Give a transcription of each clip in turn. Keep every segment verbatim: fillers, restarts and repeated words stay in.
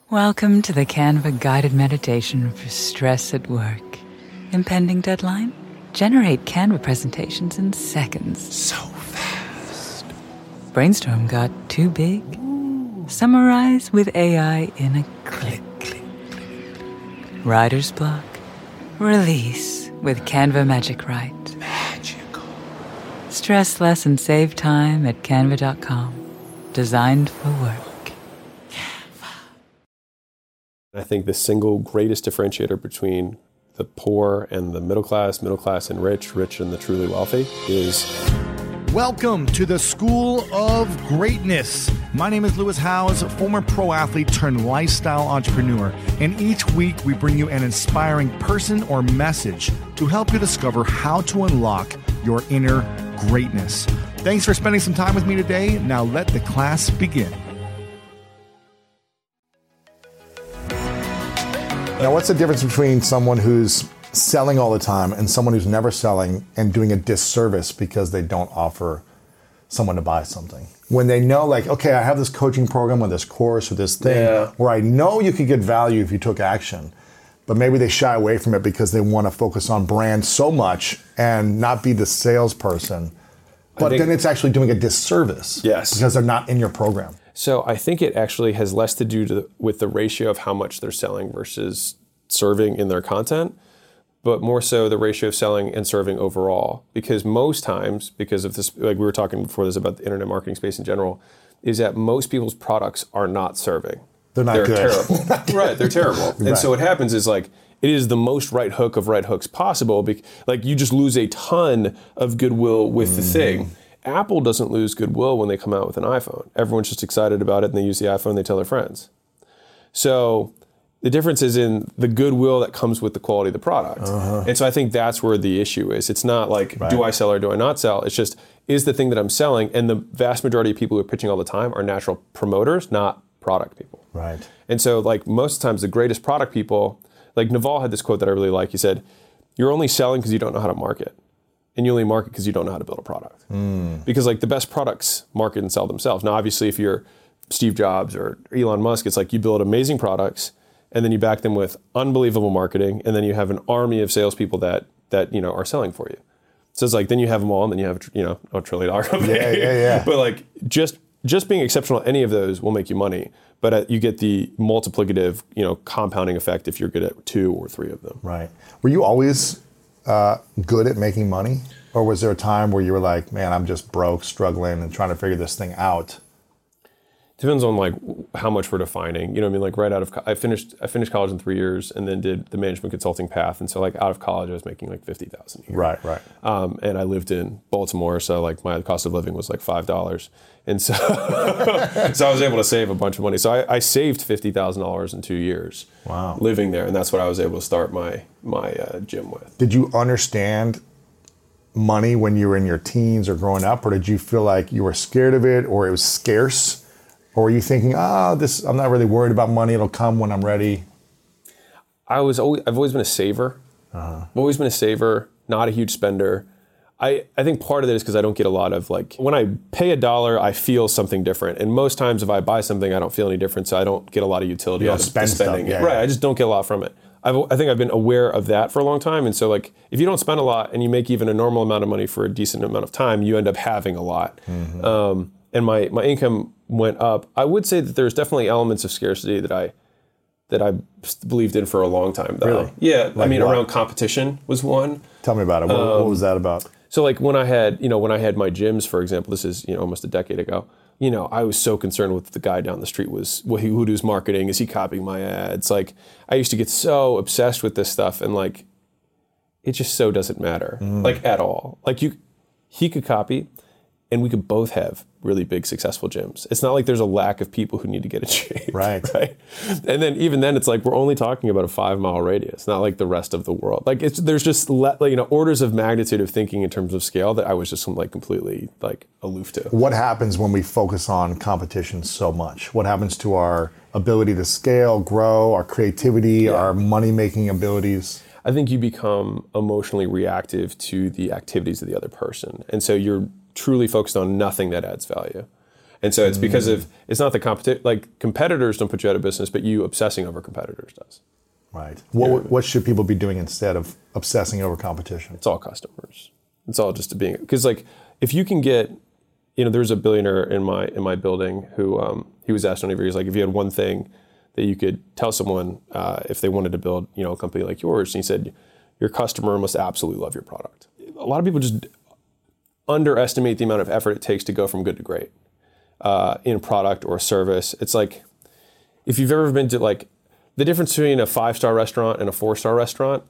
Welcome to the Canva guided meditation for stress at work. Impending deadline? Generate Canva presentations in seconds. So fast. Brainstorm got too big? Ooh. Summarize with A I in a click. click, click. Writer's block? Release with Canva Magic Write. Magical. Stress less and save time at canva dot com. Designed for work. I think the single greatest differentiator between the poor and the middle class, middle class and rich, rich and the truly wealthy is... Welcome to the School of Greatness. My name is Lewis Howes, former pro athlete turned lifestyle entrepreneur. And each week we bring you an inspiring person or message to help you discover how to unlock your inner greatness. Thanks for spending some time with me today. Now let the class begin. Now, what's the difference between someone who's selling all the time and someone who's never selling and doing a disservice because they don't offer someone to buy something? When they know, like, okay, I have this coaching program or this course or this thing yeah. where I know you could get value if you took action, but maybe they shy away from it because they want to focus on brand so much and not be the salesperson. But think, then it's actually doing a disservice yes. because they're not in your program. So I think it actually has less to do to, with the ratio of how much they're selling versus serving in their content, but more so the ratio of selling and serving overall. Because most times, because of this, like we were talking before this about the internet marketing space in general, is that most people's products are not serving. They're not they're good. Terrible. Right, they're terrible. And right. so what happens is like, it is the most right hook of right hooks possible. Like you just lose a ton of goodwill with mm. the thing. Apple doesn't lose goodwill when they come out with an iPhone. Everyone's just excited about it and they use the iPhone and they tell their friends. So the difference is in the goodwill that comes with the quality of the product. Uh-huh. And so I think that's where the issue is. It's not like, right. do I sell or do I not sell? It's just, is the thing that I'm selling, and the vast majority of people who are pitching all the time are natural promoters, not product people. Right. And so like most times the greatest product people, like Naval had this quote that I really like. He said, you're only selling because you don't know how to market. And you only market because you don't know how to build a product. Mm. Because like the best products market and sell themselves. Now, obviously, if you're Steve Jobs or Elon Musk, it's like you build amazing products and then you back them with unbelievable marketing, and then you have an army of salespeople that that you know are selling for you. So it's like then you have them all, and then you have you know a trillion dollar company. Yeah, yeah, yeah. But like just just being exceptional at any of those will make you money. But uh, you get the multiplicative, you know, compounding effect if you're good at two or three of them. Right. Were you always Uh, good at making money? Or was there a time where you were like, man, I'm just broke, struggling, and trying to figure this thing out? Depends on like how much we're defining. You know what I mean? Like right out of, co- I finished I finished college in three years and then did the management consulting path. And so like out of college, I was making like fifty thousand dollars a year. Right, right. Um, and I lived in Baltimore, so like my cost of living was like five dollars. And so, so I was able to save a bunch of money. So I, I saved fifty thousand dollars in two years. Wow. Living there. And that's what I was able to start my, my uh, gym with. Did you understand money when you were in your teens or growing up, or did you feel like you were scared of it, or it was scarce? Or were you thinking, ah, oh, this, I'm not really worried about money, it'll come when I'm ready? I was always, I've always been a saver. Uh-huh. I've always been a saver, not a huge spender. I, I think part of it is because I don't get a lot of like, when I pay a dollar, I feel something different. And most times if I buy something, I don't feel any different, so I don't get a lot of utility out of spend spending stuff, it. yeah, right, yeah. I just don't get a lot from it. I've, I think I've been aware of that for a long time. And so like, if you don't spend a lot and you make even a normal amount of money for a decent amount of time, you end up having a lot. Mm-hmm. Um, and my, my income went up. I would say that there's definitely elements of scarcity that I that I believed in for a long time, though. Really? Yeah, like I mean, what? Around competition was one. Tell me about it. What, um, what was that about? So like when I had, you know, when I had my gyms, for example, this is, you know, almost a decade ago, you know, I was so concerned with the guy down the street was, what he, who does marketing, is he copying my ads? Like, I used to get so obsessed with this stuff, and like, it just so doesn't matter, mm. like at all. Like you, he could copy, and we could both have really big, successful gyms. It's not like there's a lack of people who need to get in shape. Right. Right. And then even then, it's like we're only talking about a five mile radius, not like the rest of the world. Like it's there's just le- like, you know orders of magnitude of thinking in terms of scale that I was just like completely like aloof to. What happens when we focus on competition so much? What happens to our ability to scale, grow, our creativity, yeah. our money making abilities? I think you become emotionally reactive to the activities of the other person, and so you're truly focused on nothing that adds value. And so it's because of, it's not the competition, like competitors don't put you out of business, but you obsessing over competitors does. Right. What, what should people be doing instead of obsessing over competition? It's all customers. It's all just being, because like if you can get, you know, there's a billionaire in my in my building who um, he was asked on interview, he's like, if you had one thing that you could tell someone uh, if they wanted to build, you know, a company like yours, and he said, your customer must absolutely love your product. A lot of people just underestimate the amount of effort it takes to go from good to great uh, in a product or a service. It's like, if you've ever been to like, the difference between a five-star restaurant and a four-star restaurant,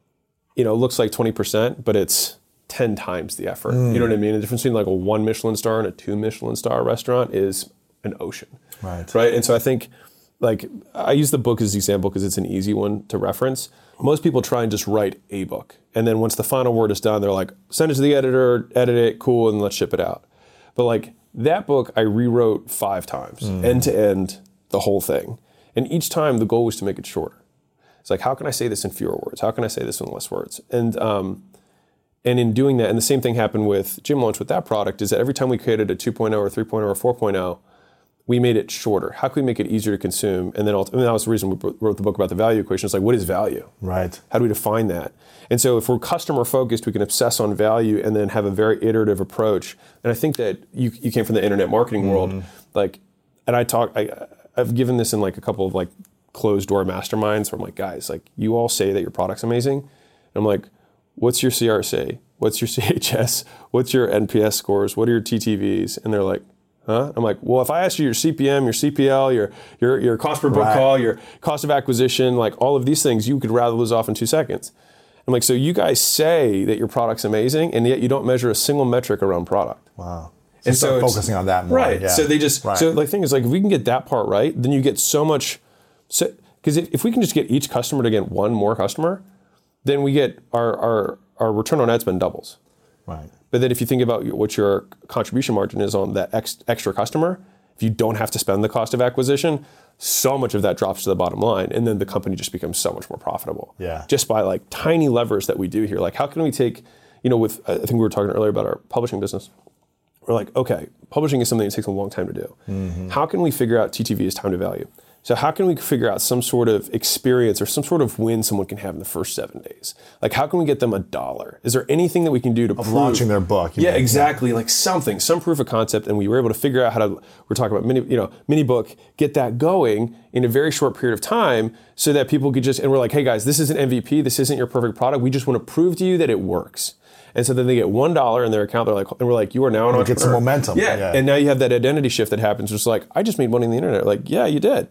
you know, looks like twenty percent, but it's ten times the effort. Mm. You know what I mean? The difference between like a one Michelin star and a two Michelin star restaurant is an ocean. Right. Right. And so I think, like, I use the book as an example because it's an easy one to reference. Most people try and just write a book. And then once the final word is done, they're like, send it to the editor, edit it, cool, and let's ship it out. But like that book, I rewrote five times, mm. end to end, the whole thing. And each time the goal was to make it shorter. It's like, how can I say this in fewer words? How can I say this in less words? And um, and in doing that, and the same thing happened with Gym Launch with that product, is that every time we created a two point oh or three point oh or four point oh, we made it shorter. How can we make it easier to consume? And then ultimately, that was the reason we wrote the book about the value equation. It's like, what is value? Right. How do we define that? And so if we're customer focused, we can obsess on value and then have a very iterative approach. And I think that you you came from the internet marketing mm-hmm. world, like, and I talk, I, I've given this in like a couple of like closed door masterminds where I'm like, guys, like you all say that your product's amazing. And I'm like, what's your C R C? What's your C H S? What's your N P S scores? What are your T T Vs? And they're like, huh? I'm like, well, if I asked you your C P M, your C P L, your your your cost per book right. call, your cost of acquisition, like all of these things, you could rattle those off in two seconds. I'm like, so you guys say that your product's amazing, and yet you don't measure a single metric around product. Wow. So and so focusing on that more. Right. Yeah. So they just, right. so the thing is like, if we can get that part right, then you get so much, so, because if, if we can just get each customer to get one more customer, then we get our, our, our return on ad spend doubles. Right. But then if you think about what your contribution margin is on that ex, extra customer, if you don't have to spend the cost of acquisition, so much of that drops to the bottom line. And then the company just becomes so much more profitable. Yeah. Just by like tiny levers that we do here. Like how can we take, you know, with, I think we were talking earlier about our publishing business. We're like, okay, publishing is something that takes a long time to do. Mm-hmm. How can we figure out T T V as time to value? So how can we figure out some sort of experience or some sort of win someone can have in the first seven days? Like how can we get them a dollar? Is there anything that we can do to of prove? Launching their book? Yeah, mean, exactly. Yeah. Like something, some proof of concept, and we were able to figure out how to. We're talking about mini, you know, mini book, get that going in a very short period of time, so that people could just. And we're like, hey guys, this isn't M V P. This isn't your perfect product. We just want to prove to you that it works. And so then they get one dollar in their account. They're like, and we're like, you are now an entrepreneur. Get some momentum. Yeah. yeah. And now you have that identity shift that happens. It's like, I just made money on the internet. Like, yeah, you did.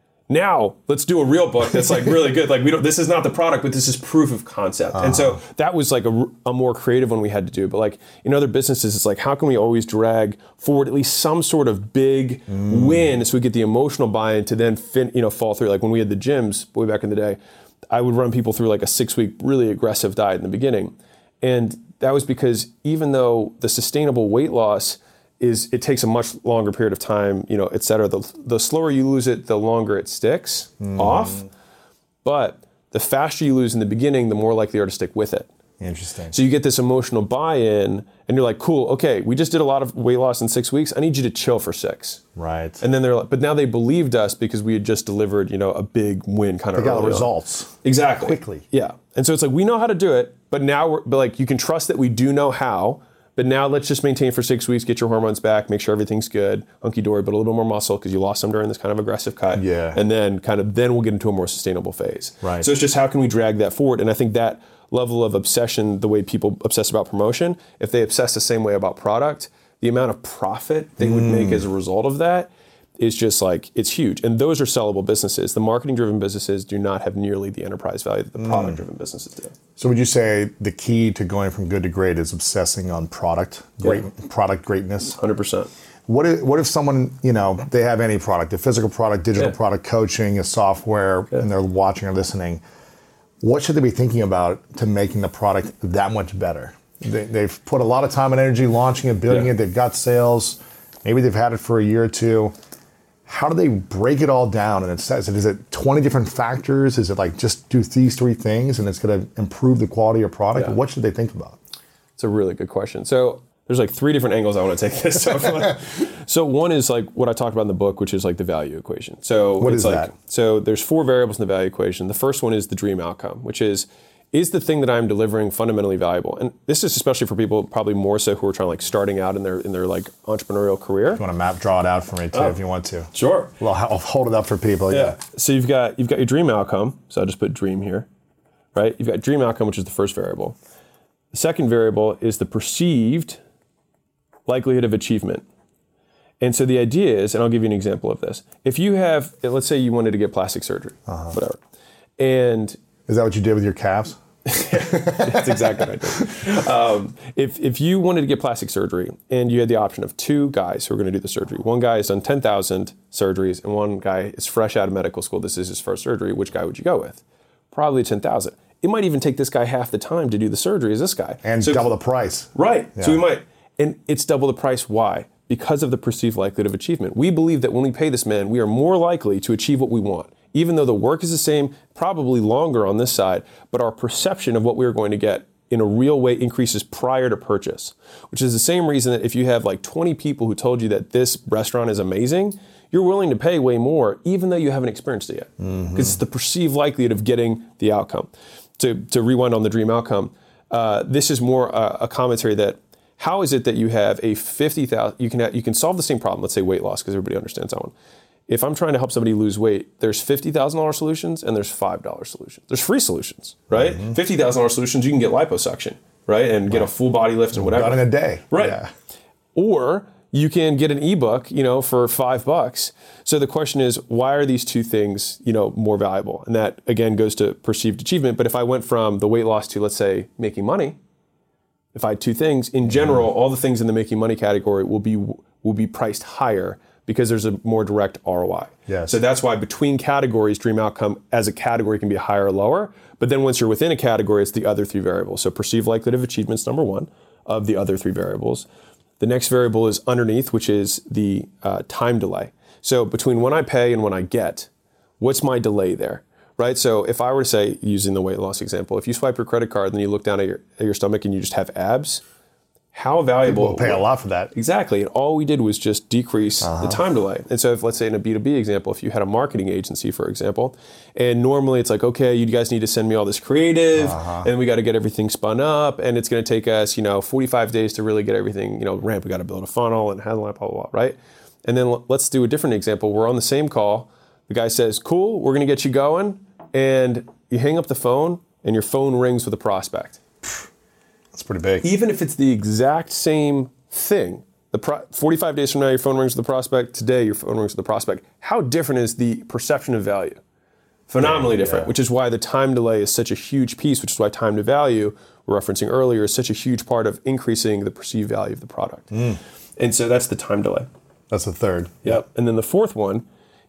Now let's do a real book that's like really good. Like we don't. This is not the product, but this is proof of concept. Uh-huh. And so that was like a, a more creative one we had to do. But like in other businesses, it's like how can we always drag forward at least some sort of big mm. win, so we get the emotional buy-in to then fin, you know fall through. Like when we had the gyms way back in the day, I would run people through like a six-week really aggressive diet in the beginning, and that was because even though the sustainable weight loss is, it takes a much longer period of time, you know, et cetera. The, the slower you lose it, the longer it sticks mm. off. But the faster you lose in the beginning, the more likely you are to stick with it. Interesting. So you get this emotional buy-in, and you're like, cool, okay, we just did a lot of weight loss in six weeks. I need you to chill for six. Right. And then they're like, but now they believed us because we had just delivered, you know, a big win kind of. They got early results. On. Exactly. Quickly. Yeah. And so it's like, we know how to do it, but now we're, but like, you can trust that we do know how, but now let's just maintain for six weeks, get your hormones back, make sure everything's good, hunky-dory, but a little bit more muscle because you lost some during this kind of aggressive cut. Yeah. And then kind of, then we'll get into a more sustainable phase. Right. So it's just how can we drag that forward? And I think that level of obsession, the way people obsess about promotion, if they obsess the same way about product, the amount of profit they mm. would make as a result of that is just like, it's huge. And those are sellable businesses. The marketing-driven businesses do not have nearly the enterprise value that the mm. product-driven businesses do. So would you say the key to going from good to great is obsessing on product, great yeah. product greatness? one hundred percent. What if, what if someone, you know, they have any product, a physical product, digital yeah. product, coaching, a software, yeah. and they're watching or listening. What should they be thinking about to making the product that much better? They, they've put a lot of time and energy launching it, building yeah. it. They've got sales. Maybe they've had it for a year or two. How do they break it all down? And it says, is it twenty different factors? Is it like just do these three things and it's going to improve the quality of product? Yeah. What should they think about? It's a really good question. So there's like three different angles I want to take this. So, so one is like what I talked about in the book, which is like the value equation. So what it's is like, that? So there's four variables in the value equation. The first one is the dream outcome, which is, is the thing that I'm delivering fundamentally valuable? And this is especially for people probably more so who are trying to like starting out in their in their like entrepreneurial career. You want to map, draw it out for me too, Oh. if you want to. Sure. Well, I'll hold it up for people. Yeah. Yeah. So you've got you've got your dream outcome. So I just put dream here, right? You've got dream outcome, which is the first variable. The second variable is the perceived likelihood of achievement. And so the idea is, and I'll give you an example of this. If you have, let's say you wanted to get plastic surgery, uh-huh. whatever, and is that what you did with your calves? That's exactly what I did. Um, if, if you wanted to get plastic surgery and you had the option of two guys who are going to do the surgery, one guy has done ten thousand surgeries and one guy is fresh out of medical school, this is his first surgery, which guy would you go with? Probably ten thousand. It might even take this guy half the time to do the surgery as this guy. And so, double the price. Right. Yeah. So we might, and it's double the price. Why? Because of the perceived likelihood of achievement. We believe that when we pay this man, we are more likely to achieve what we want. Even though the work is the same, probably longer on this side, but our perception of what we're going to get in a real way increases prior to purchase, which is the same reason that if you have like twenty people who told you that this restaurant is amazing, you're willing to pay way more, even though you haven't experienced it yet. Because mm-hmm. it's the perceived likelihood of getting the outcome. To, to rewind on the dream outcome, uh, this is more a, a commentary that how is it that you have a fifty thousand, you can have, you can solve the same problem, let's say weight loss, because everybody understands that one. If I'm trying to help somebody lose weight, there's fifty thousand dollars solutions and there's five dollars solutions. There's free solutions, right? Mm-hmm. fifty thousand dollars solutions, you can get liposuction, right? And get right. a full body lift and whatever. Done in a day. Right. Yeah. Or you can get an ebook, you know, for five bucks. So the question is, why are these two things, you know, more valuable? And that, again, goes to perceived achievement. But if I went from the weight loss to, let's say, making money, if I had two things, in general, all the things in the making money category will be will be priced higher because there's a more direct R O I. Yes. So that's why between categories, dream outcome as a category can be higher or lower. But then once you're within a category, it's the other three variables. So perceived likelihood of achievement is number one of the other three variables. The next variable is underneath, which is the uh, time delay. So between when I pay and when I get, what's my delay there, right? So if I were to say, using the weight loss example, if you swipe your credit card and then you look down at your, at your stomach and you just have abs, how valuable? People will pay a lot for that. Exactly. And all we did was just decrease uh-huh. the time delay. And so if, let's say in a B two B example, if you had a marketing agency, for example, and normally it's like, okay, you guys need to send me all this creative uh-huh. and we got to get everything spun up and it's going to take us, you know, forty-five days to really get everything, you know, ramp. We got to build a funnel and handle it, blah, blah, blah, right? And then l- let's do a different example. We're on the same call. The guy says, cool, we're going to get you going. And you hang up the phone and your phone rings with a prospect. That's pretty big. Even if it's the exact same thing, the pro- forty-five days from now, your phone rings with the prospect. Today, your phone rings with the prospect. How different is the perception of value? Phenomenally yeah, different, yeah. which is why the time delay is such a huge piece, which is why time to value, we're referencing earlier, is such a huge part of increasing the perceived value of the product. Mm. And so that's the time delay. That's the third. Yep. And then the fourth one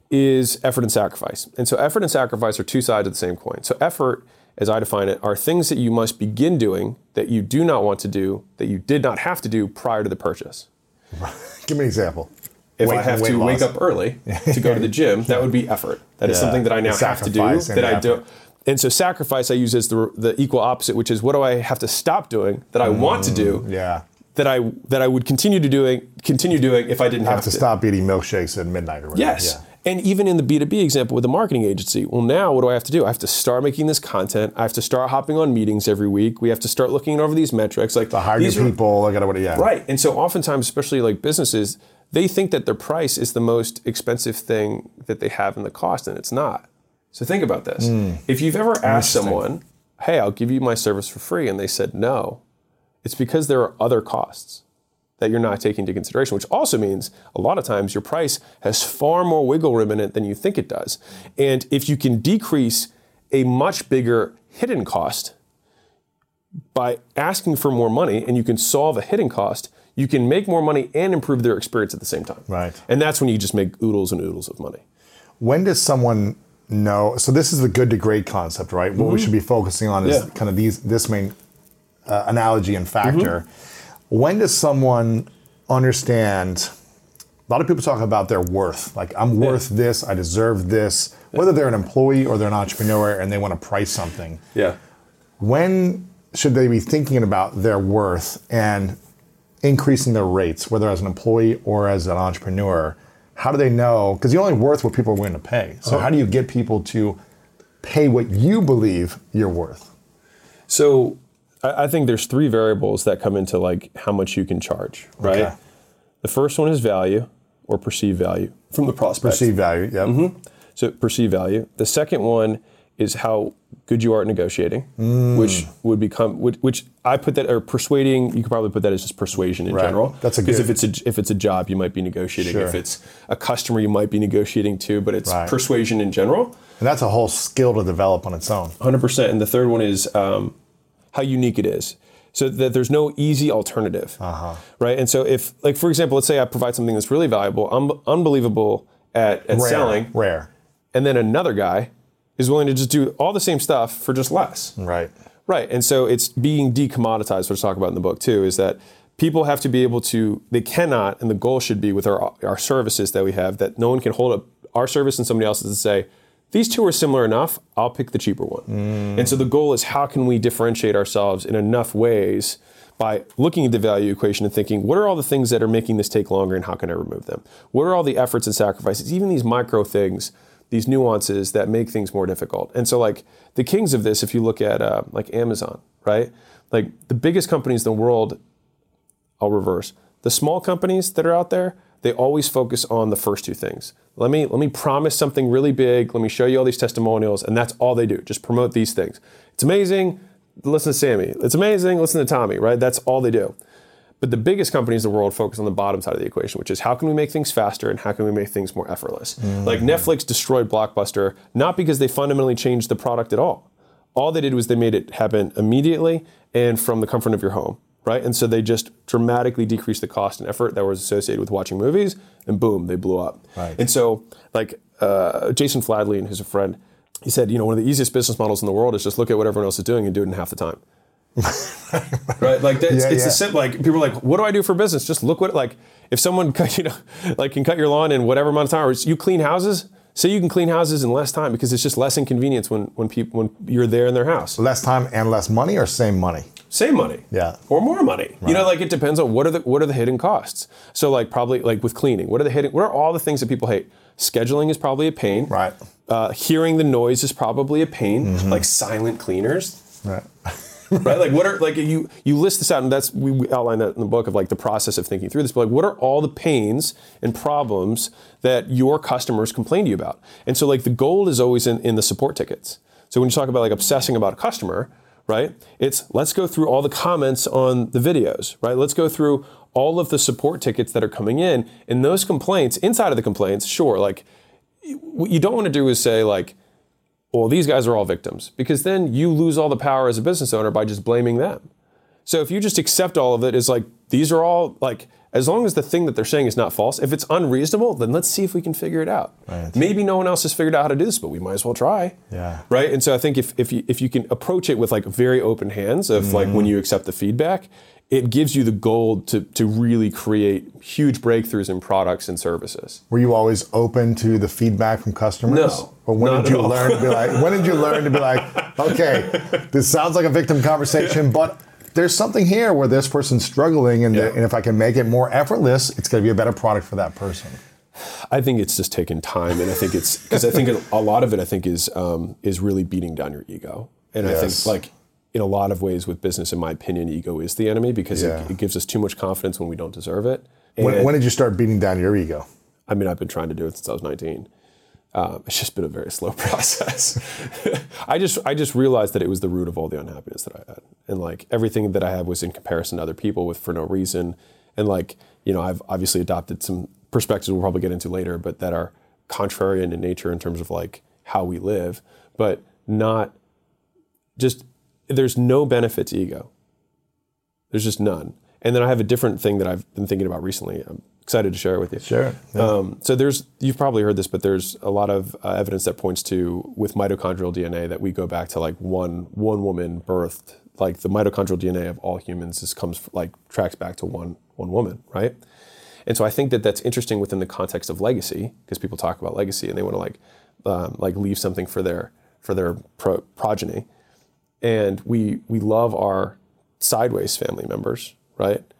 is effort and sacrifice. And so effort and sacrifice are two sides of the same coin. So effort, as I define it, are things that you must begin doing that you do not want to do, that you did not have to do prior to the purchase. Give me an example. If weight, I have to loss. wake up early to go to the gym, that would be effort. That yeah. is something that I now have to do, that I do. And so sacrifice I use as the, the equal opposite, which is what do I have to stop doing that I mm, want to do, yeah. that I that I would continue to doing continue doing if I didn't have, have to. to stop eating milkshakes at midnight or whatever. Yes. Yeah. And even in the B two B example with the marketing agency, well, now what do I have to do? I have to start making this content. I have to start hopping on meetings every week. We have to start looking over these metrics. Like to hire new people. I gotta, yeah. Right. And so oftentimes, especially like businesses, they think that their price is the most expensive thing that they have in the cost, and it's not. So think about this. Mm. If you've ever asked someone, hey, I'll give you my service for free, and they said no, it's because there are other costs that you're not taking into consideration, which also means a lot of times your price has far more wiggle room in it than you think it does. And if you can decrease a much bigger hidden cost by asking for more money and you can solve a hidden cost, you can make more money and improve their experience at the same time. Right. And that's when you just make oodles and oodles of money. When does someone know, so this is the good to great concept, right? What mm-hmm. we should be focusing on is yeah. kind of these this main uh, analogy and factor. Mm-hmm. When does someone understand, a lot of people talk about their worth, like I'm worth yeah. this, I deserve this, whether they're an employee or they're an entrepreneur and they want to price something. Yeah. When should they be thinking about their worth and increasing their rates, whether as an employee or as an entrepreneur, how do they know? Because you're only worth what people are willing to pay. So Oh. how do you get people to pay what you believe you're worth? So I, I think there's three variables that come into like how much you can charge, right? Okay. The first one is value or perceived value from the prospect. Perceived value, yeah. Mm-hmm. So perceived value. The second one is how good you are at negotiating, Mm. which would become, which, which I put that, or persuading, you could probably put that as just persuasion in Right. general. That's a Because good- if it's a, if it's a job, you might be negotiating. Sure. If it's a customer, you might be negotiating too, but it's Right. persuasion in general. And that's a whole skill to develop on its own. one hundred percent. And the third one is um, how unique it is. So that there's no easy alternative, Uh-huh. right? And so if, like for example, let's say I provide something that's really valuable, un- unbelievable at, at Rare, selling, Rare. and then another guy is willing to just do all the same stuff for just less. Right. Right. And so it's being decommoditized, which I talk about in the book too, is that people have to be able to, they cannot, and the goal should be with our, our services that we have, that no one can hold up our service and somebody else's and say, these two are similar enough, I'll pick the cheaper one. Mm. And so the goal is how can we differentiate ourselves in enough ways by looking at the value equation and thinking, what are all the things that are making this take longer and how can I remove them? What are all the efforts and sacrifices, even these micro things, these nuances that make things more difficult? And so like the kings of this, if you look at uh, like Amazon, right? Like the biggest companies in the world, I'll reverse. The small companies that are out there, they always focus on the first two things. Let me let me promise something really big. Let me show you all these testimonials, and that's all they do. Just promote these things. It's amazing. Listen to Sammy. It's amazing. Listen to Tommy. Right? That's all they do. But the biggest companies in the world focus on the bottom side of the equation, which is how can we make things faster and how can we make things more effortless? Mm-hmm. Like Netflix destroyed Blockbuster not because they fundamentally changed the product at all. All they did was they made it happen immediately and from the comfort of your home. Right? And so they just dramatically decreased the cost and effort that was associated with watching movies, and boom, they blew up. Right. And so, like uh, Jason Fladley, who's a friend, he said, you know, one of the easiest business models in the world is just look at what everyone else is doing and do it in half the time. Right? Like that's, Yeah, it's yeah. the simple. Like people are like, what do I do for business? Just look what like if someone you know like can cut your lawn in whatever amount of time, or you clean houses. Say you can clean houses in less time because it's just less inconvenience when when people when you're there in their house. Less time and less money, or same money? Same money. Yeah. Or more money. Right. You know, like it depends on what are the what are the hidden costs. So like probably like with cleaning, what are the hidden what are all the things that people hate? Scheduling is probably a pain. Right. Uh, hearing the noise is probably a pain. Mm-hmm. Like silent cleaners. Right. Right? Like what are like you you list this out, and that's we, we outline that in the book of like the process of thinking through this. But like what are all the pains and problems that your customers complain to you about? And so like the gold is always in, in the support tickets. So when you talk about like obsessing about a customer, right? It's let's go through all the comments on the videos, right? Let's go through all of the support tickets that are coming in, and those complaints, inside of the complaints, sure, like what you don't want to do is say like, well, these guys are all victims, because then you lose all the power as a business owner by just blaming them. So if you just accept all of it as like, these are all like, as long as the thing that they're saying is not false, if it's unreasonable, then let's see if we can figure it out. Right. Maybe no one else has figured out how to do this, but we might as well try. Yeah. Right? And so I think if, if you if you can approach it with like very open hands of Mm-hmm. like when you accept the feedback, it gives you the gold to to really create huge breakthroughs in products and services. Were you always open to the feedback from customers? No, Or when not did you at all. learn to be like, when did you learn to be like, okay, this sounds like a victim conversation, but there's something here where this person's struggling, and, Yeah. the, and if I can make it more effortless, it's going to be a better product for that person. I think it's just taken time, and I think it's because I think a lot of it I think is um, is really beating down your ego, and I Yes. think like in a lot of ways with business, in my opinion, ego is the enemy because Yeah. it, it gives us too much confidence when we don't deserve it. When, And, when did you start beating down your ego? I mean, I've been trying to do it since I was nineteen. Um, it's just been a very slow process. I just I just realized that it was the root of all the unhappiness that I had, and like everything that I had was in comparison to other people with for no reason, and like you know I've obviously adopted some perspectives we'll probably get into later, but that are contrarian in nature in terms of like how we live, but not just there's no benefit to ego. There's just none. And then I have a different thing that I've been thinking about recently. I'm excited to share it with you. Sure. Yeah. Um, so there's, you've probably heard this, but there's a lot of uh, evidence that points to, with mitochondrial D N A, that we go back to like one one woman birthed, like the mitochondrial D N A of all humans is comes like tracks back to one one woman, right? And so I think that that's interesting within the context of legacy, because people talk about legacy and they want to like um, like leave something for their for their pro- progeny, and we we love our sideways family members, right?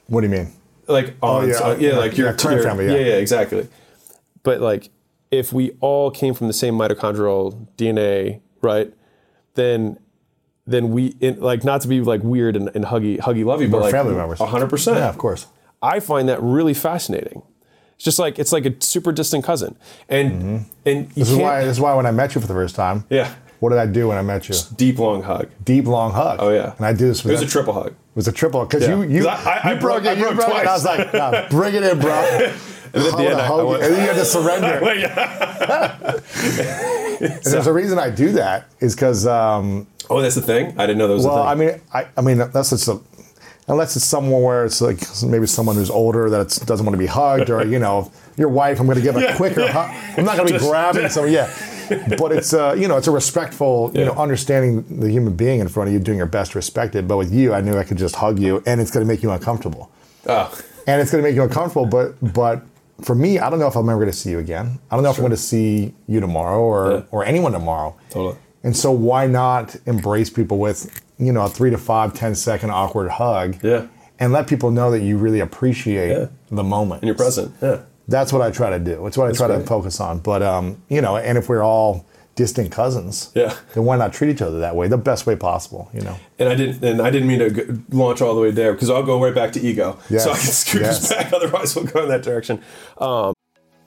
What do you mean? Like on, Oh, yeah, so- yeah, yeah, like your yeah, current your- family, yeah. yeah, yeah, exactly. But like, if we all came from the same mitochondrial D N A, right? Then, then we in, like not to be like weird and, and huggy, huggy, lovey, but We're like family members. a hundred percent. Yeah, of course. I find that really fascinating. It's just like it's like a super distant cousin, and Mm-hmm. and you This is can't- why. This is why when I met you for the first time. Yeah. What did I do when I met you? deep long hug. Deep long hug. Oh yeah, And I do this. It With was that- a triple hug. It was a triple because Yeah. you you, 'Cause I- I- you I broke broke- it. You I broke broke it. And I was twice. like, nah, bring it in, bro. And at the end, I- I hug you. went- And then you had to surrender. Well, yeah. And there's a reason I do that is because. Um, Oh, that's the thing. I didn't know that was well, a I thing. mean, I, I mean, unless it's a, unless it's someone where it's like maybe someone who's older that it's, doesn't want to be hugged, or you know, your wife. I'm going to give a Yeah, quicker yeah. hug. I'm not going to be Just- grabbing someone. Yeah, but it's uh, you know, it's a respectful, you Yeah. know, understanding the human being in front of you, doing your best to respect it. But with you, I knew I could just hug you, and it's going to make you uncomfortable. Oh. And it's going to make you uncomfortable. But but for me, I don't know if I'm ever going to see you again. I don't know if I'm going to see you tomorrow or Yeah. or anyone tomorrow. Totally. And so why not embrace people with, you know, a three to five, ten second awkward hug. Yeah. And let people know that you really appreciate Yeah. the moment. And you're present. Yeah. That's what I try to do. It's what I try to great. focus on. But um, you know, and if we're all distant cousins, Yeah. then why not treat each other that way, the best way possible, you know? And I didn't. And I didn't mean to g- launch all the way there because I'll go right back to ego. Yes. So I can scoot Yes. us back. Otherwise, we'll go in that direction. Um,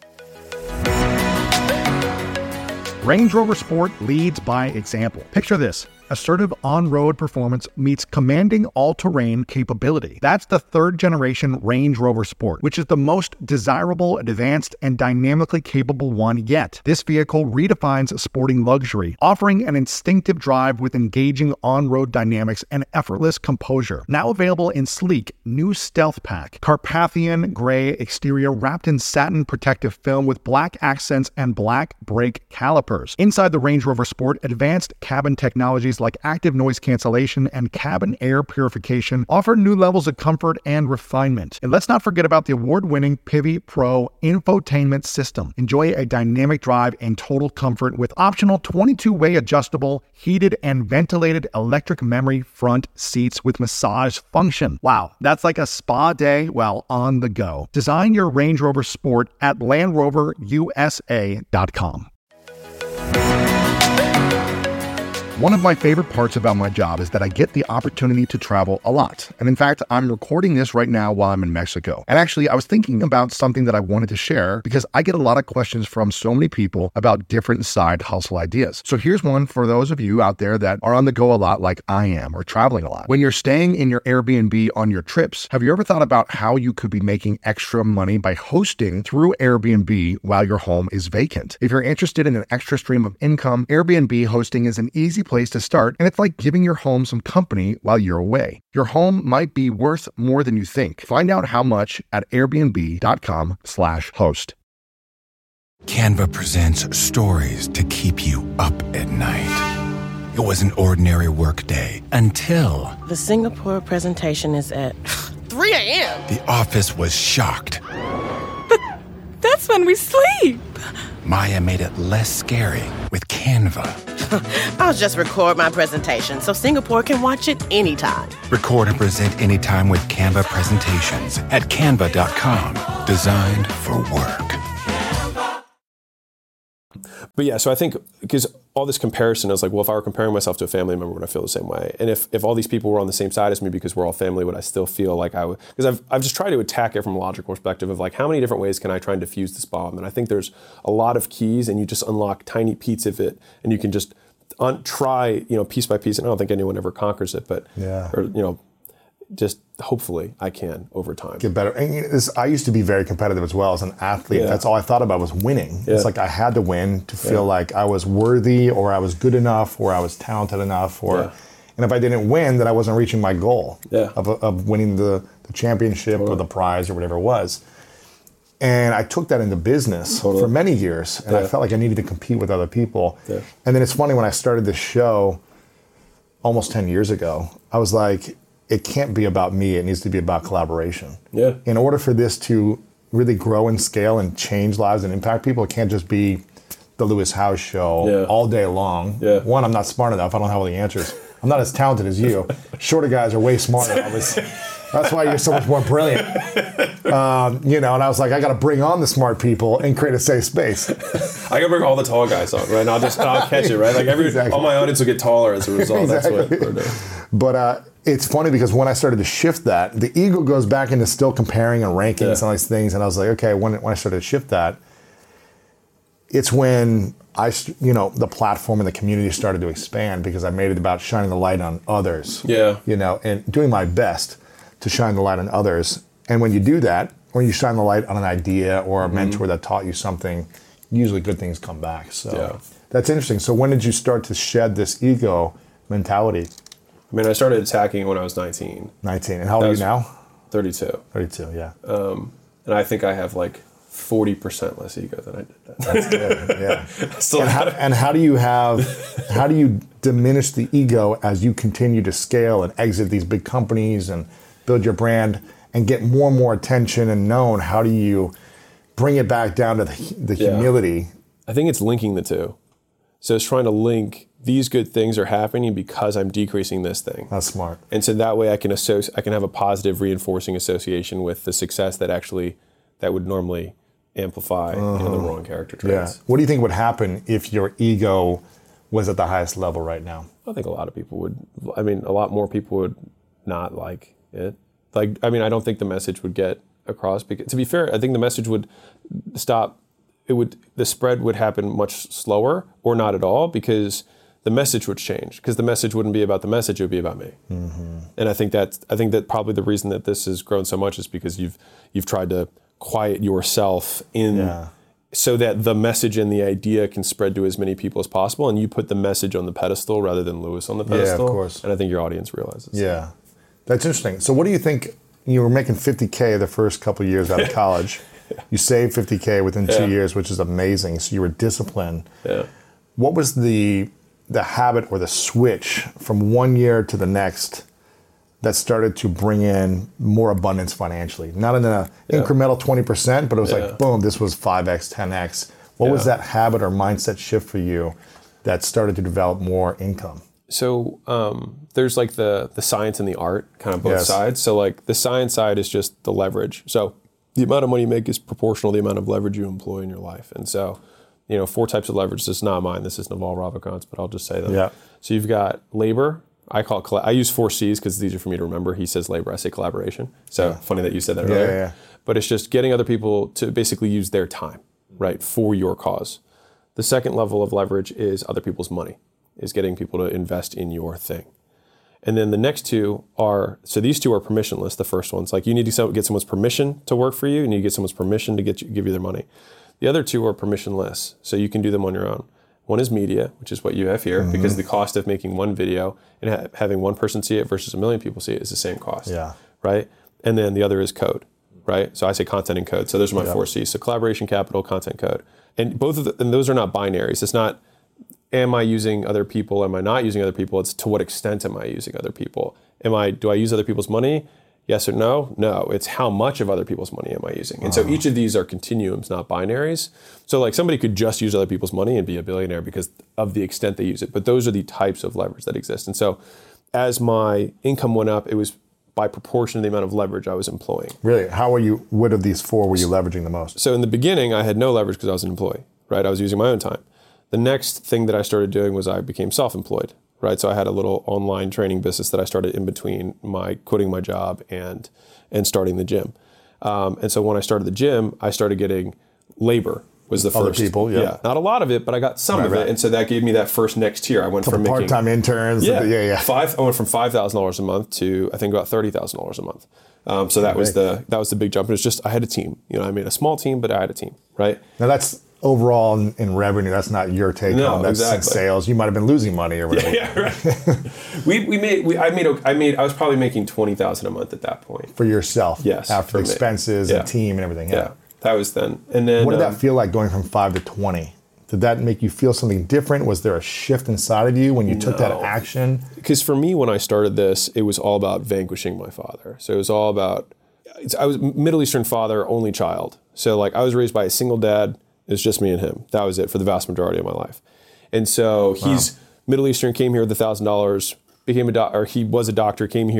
Range Rover Sport leads by example. Picture this. Assertive on-road performance meets commanding all-terrain capability. That's the third generation Range Rover Sport, which is the most desirable, advanced, and dynamically capable one yet. This vehicle redefines sporting luxury, offering an instinctive drive with engaging on-road dynamics and effortless composure. Now available in sleek, new Stealth Pack, Carpathian gray exterior wrapped in satin protective film with black accents and black brake calipers. Inside the Range Rover Sport, advanced cabin technologies like active noise cancellation and cabin air purification offer new levels of comfort and refinement. And let's not forget about the award-winning Pivi Pro infotainment system. Enjoy a dynamic drive and total comfort with optional twenty-two way adjustable, heated and ventilated electric memory front seats with massage function. Wow, that's like a spa day while on the go. Design your Range Rover Sport at land rover u s a dot com. One of my favorite parts about my job is that I get the opportunity to travel a lot. And in fact, I'm recording this right now while I'm in Mexico. And actually, I was thinking about something that I wanted to share because I get a lot of questions from so many people about different side hustle ideas. So here's one for those of you out there that are on the go a lot like I am or traveling a lot. When you're staying in your Airbnb on your trips, have you ever thought about how you could be making extra money by hosting through Airbnb while your home is vacant? If you're interested in an extra stream of income, Airbnb hosting is an easy place to start, and it's like giving your home some company while you're away. Your home might be worth more than you think. Find out how much at airbnb.com slash host. Canva presents stories to keep you up at night. It was an ordinary workday until The Singapore presentation is at three a.m. the office was shocked. That's when we sleep. Maya made it less scary with Canva. I'll just record my presentation so Singapore can watch it anytime. Record and present anytime with Canva presentations at canva dot com. Designed for work. But yeah, so I think because all this comparison is like, well, if I were comparing myself to a family member, would I feel the same way? And if, if all these people were on the same side as me because we're all family, would I still feel like I would? Because I've, I've just tried to attack it from a logical perspective of like, how many different ways can I try and diffuse this bomb? And I think there's a lot of keys, and you just unlock tiny pieces of it, and you can just un- try, you know, piece by piece. And I don't think anyone ever conquers it, but, Yeah. or, you know, just hopefully I can over time. Get better. And you know, this, I used to be very competitive as well as an athlete. Yeah. That's all I thought about was winning. Yeah. It's like I had to win to feel Yeah. like I was worthy, or I was good enough, or I was talented enough, or Yeah. and if I didn't win, then I wasn't reaching my goal Yeah. of, of winning the, the championship or the prize or whatever it was. And I took that into business Totally. for many years, and I Yeah. felt like I needed to compete with other people. Yeah. And then it's funny, when I started this show almost ten years ago, I was like, it can't be about me, it needs to be about collaboration. Yeah. In order for this to really grow and scale and change lives and impact people, it can't just be the Lewis Howes show Yeah. all day long. Yeah. One, I'm not smart enough, I don't have all the answers. I'm not as talented as you. Shorter guys are way smarter, obviously. That's why you're so much more brilliant. Um, you know, and I was like, I got to bring on the smart people and create a safe space. I gotta bring all the tall guys on, right? And I'll just I'll catch it, right? Like every Exactly. all my audience will get taller as a result. Exactly. That's what we're doing. But uh, it's funny because when I started to shift that, the ego goes back into still comparing and rankings Yeah. and all these things. And I was like, okay, when, when I started to shift that, it's when I, st- you know, the platform and the community started to expand because I made it about shining the light on others. Yeah. You know, and doing my best to shine the light on others. And when you do that, when you shine the light on an idea or a mentor that taught you something, usually good things come back. So Yeah. that's interesting. So when did you start to shed this ego mentality? I mean, I started attacking when I was nineteen. nineteen. And how old That are was- you now? thirty-two. thirty-two, yeah. And I think I have like forty percent less ego than I did then. That's good, yeah. Still And how, and how do you have, how do you diminish the ego as you continue to scale and exit these big companies and build your brand and get more and more attention and known? How do you bring it back down to the, the Yeah. humility? I think it's linking the two. So it's trying to link these good things are happening because I'm decreasing this thing. That's smart. And so that way I can associ- I can have a positive reinforcing association with the success that actually that would normally amplify you know, the wrong character Yeah. traits. What do you think would happen if your ego was at the highest level right now? I think a lot of people would I mean a lot more people would not like it. Like I mean I don't think the message would get across because to be fair, I think the message would stop it would the spread would happen much slower or not at all because the message would change because the message wouldn't be about the message, it would be about me. Mm-hmm. And I think that I think that probably the reason that this has grown so much is because you've you've tried to quiet yourself in Yeah. so that the message and the idea can spread to as many people as possible, and you put the message on the pedestal rather than Lewis on the Yeah, of pedestal. course. And I think your audience realizes. Yeah. That's interesting. So what do you think, you were making fifty K the first couple of years out of college. You saved fifty K within two Yeah. years, which is amazing. So you were disciplined. Yeah. What was the the habit or the switch from one year to the next that started to bring in more abundance financially? Not in an Yeah. incremental twenty percent, but it was Yeah. like, boom, this was five X, ten X. What was Yeah. that habit or mindset shift for you that started to develop more income? So um, there's like the the science and the art, kind of both Yes. sides. So like the science side is just the leverage. So the amount of money you make is proportional to the amount of leverage you employ in your life. And so, you know, four types of leverage. This is not mine. This is Naval Ravikant's, but I'll just say them. Yeah. So you've got labor. I call it, colla- I use four C's because it's easier for me to remember. He says labor, I say collaboration. So funny that you said that Yeah, earlier. yeah, yeah. But it's just getting other people to basically use their time, right, for your cause. The second level of leverage is other people's money, is getting people to invest in your thing. And then the next two are, so these two are permissionless, the first one's like you need to get someone's permission to work for you, and you get someone's permission to get you, give you their money. The other two are permissionless, so you can do them on your own. One is media, which is what you have here, Mm-hmm. because the cost of making one video and ha- having one person see it versus a million people see it is the same cost, Yeah. right? And then the other is code, right? So I say content and code. So those are my Yeah. four C's. So collaboration, capital, content, code. And both of the, and those are not binaries. It's not, am I using other people? Am I not using other people? It's to what extent am I using other people? Am I, do I use other people's money? Yes or no? No. It's how much of other people's money am I using? And so each of these are continuums, not binaries. So like somebody could just use other people's money and be a billionaire because of the extent they use it. But those are the types of leverage that exist. And so as my income went up, it was by proportion to the amount of leverage I was employing. Really? How were you, what of these four were you leveraging the most? So in the beginning, I had no leverage because I was an employee, right? I was using my own time. The next thing that I started doing was I became self-employed, right? So I had a little online training business that I started in between my quitting my job and and starting the gym. Um, and so when I started the gym, I started getting labor was the Other first. people, yeah. Not a lot of it, but I got some Right, of right. it. And so that gave me that first next tier. I went from making Part-time interns. yeah, Yeah, yeah. Five. I went from five thousand dollars a month to I think about thirty thousand dollars a month. Um, so that was the that was the big jump. It was just I had a team. You know, I made a small team, but I had a team, right? Now that's overall in, in revenue. That's not your take No, home. That's in exactly. sales. You might have been losing money or whatever. Yeah, right. we we made we I made I made I was probably making twenty thousand a month at that point. For yourself. Yes, After for me. expenses Yeah. and team and everything. Yeah, Yeah. that was then. And then What did um, that feel like going from five to twenty? Did that make you feel something different? Was there a shift inside of you when you took that No. action? Because for me, when I started this, it was all about vanquishing my father. So it was all about, it's, I was Middle Eastern father, only child. So like I was raised by a single dad. It was just me and him. That was it for the vast majority of my life. And so he's Middle Eastern, came here with a thousand dollars, became a doc, or he was a doctor, came here,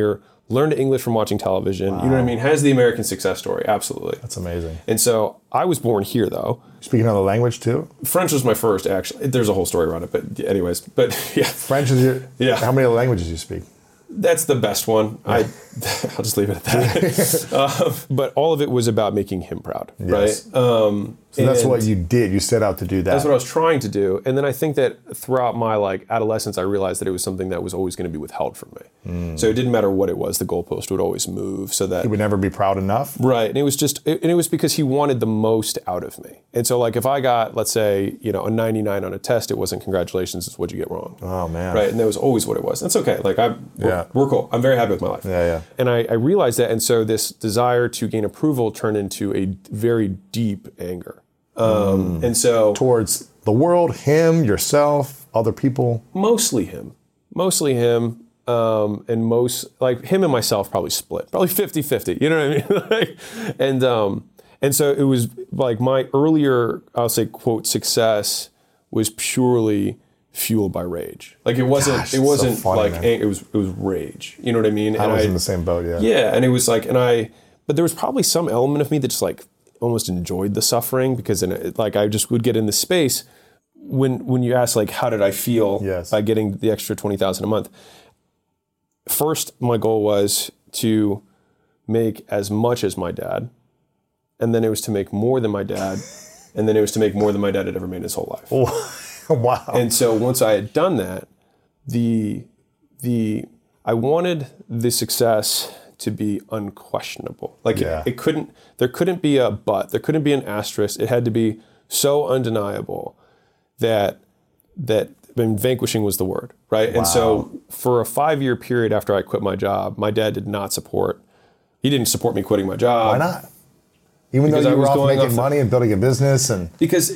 learned English from watching television. Wow. You know what I mean? Has the American success story. Absolutely. That's amazing. And so I was born here, though. Speaking another language, too? French was my first, actually. There's a whole story around it, but anyways. But yeah. French is your... Yeah. How many other languages do you speak? That's the best one. I, I'll just leave it at that. um, but all of it was about making him proud, yes. right? Um, so that's what you did. You set out to do that. That's what I was trying to do. And then I think that throughout my like adolescence, I realized that it was something that was always going to be withheld from me. Mm. So it didn't matter what it was. The goalpost would always move so that... He would never be proud enough? Right. And it was just, and it was because he wanted the most out of me. And so like if I got, let's say, you know, a ninety-nine on a test, it wasn't congratulations, it's what'd you get wrong. Oh, man. Right. And that was always what it was. That's okay. Like I, we're, yeah. we're cool. I'm very happy with my life. Yeah, yeah. And I, I realized that. And so this desire to gain approval turned into a very deep anger. Um, mm. And so... Towards the world, him, yourself, other people? Mostly him. Mostly him. Um, and most... Like, him and myself probably split. Probably fifty-fifty. You know what I mean? like, and um, and so it was like my earlier, I'll say, quote, success was purely fueled by rage. Like, it wasn't... Gosh, it wasn't so funny, like... Man. It was, it was rage. You know what I mean? I and was I, in the same boat, yeah. Yeah, and it was like... And I... But there was probably some element of me that just like... almost enjoyed the suffering because in it, like I just would get in this space when when you ask like how did I feel yes. by getting the extra twenty thousand a month. First, my goal was to make as much as my dad, and then it was to make more than my dad, and then it was to make more than my dad had ever made in his whole life. Wow! And so once I had done that, the the I wanted the success to be unquestionable. Like yeah. it, it couldn't, there couldn't be a but, there couldn't be an asterisk. It had to be so undeniable that, that I mean, vanquishing was the word, right? Wow. And so for a five year period after I quit my job, my dad did not support, he didn't support me quitting my job. Why not? Even because though you I were was off going making off money the, and building a business and... Because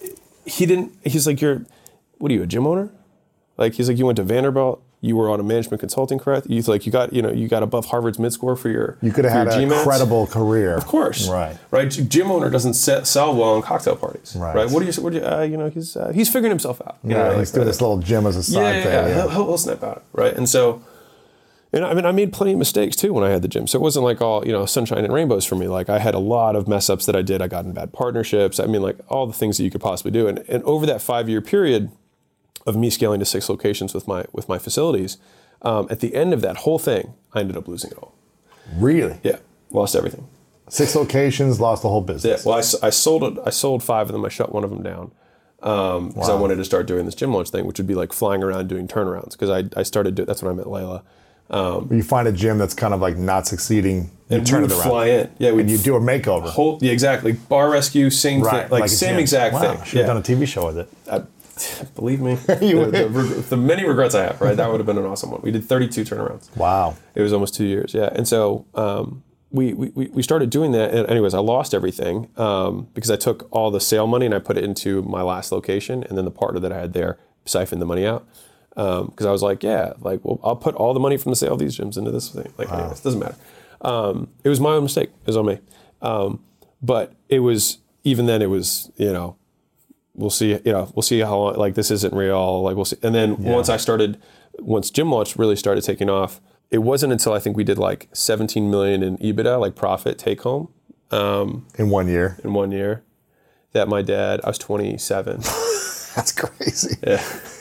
he didn't, he's like, you're, what are you, a gym owner? Like, he's like, you went to Vanderbilt, you were on a management consulting correct? You like you got you know you got above Harvard's mid score for your you could have had a G MATs. Credible career, of course, right? Right. Gym owner doesn't set, sell well on cocktail parties, right? right? What do you what do you uh, you know he's uh, he's figuring himself out. You yeah, know, he's like, doing right? this little gym as a side yeah, yeah, thing. Yeah, yeah. He'll, he'll, he'll snap out, right? And so, and I mean I made plenty of mistakes too when I had the gym, so it wasn't like all you know sunshine and rainbows for me. Like I had a lot of mess ups that I did. I got in bad partnerships. I mean like all the things that you could possibly do, and and over that five year period of me scaling to six locations with my with my facilities. Um, at the end of that whole thing, I ended up losing it all. Really? Yeah, lost everything. Six locations, lost the whole business. Yeah, well, I, I sold it. I sold five of them. I shut one of them down because um, wow. I wanted to start doing this gym launch thing, which would be like flying around doing turnarounds. Because I, I started doing. That's when I met Layla. Um, you find a gym that's kind of like not succeeding, you and turn we would it around. Fly in, yeah, and you do a makeover. Whole, yeah, exactly. Bar rescue, same right. thing, like, like same exact wow. thing. Should have yeah. done a T V show with it. I, Believe me, the, the, the many regrets I have, right? That would have been an awesome one. We did thirty-two turnarounds. Wow. It was almost two years, yeah. And so um, we, we we started doing that. And anyways, I lost everything um, because I took all the sale money and I put it into my last location. And then the partner that I had there siphoned the money out. Because um, I was like, yeah, like, well, I'll put all the money from the sale of these gyms into this thing. Like, wow. anyways, it doesn't matter. Um, it was my own mistake. It was on me. Um, but it was, even then it was, you know, we'll see, you know, we'll see how long, like this isn't real, like we'll see. And then yeah. once I started, once Gym Launch really started taking off, it wasn't until I think we did like seventeen million in EBITDA, like profit take home. Um, in one year? In one year. That my dad, I was twenty-seven. That's crazy. Yeah.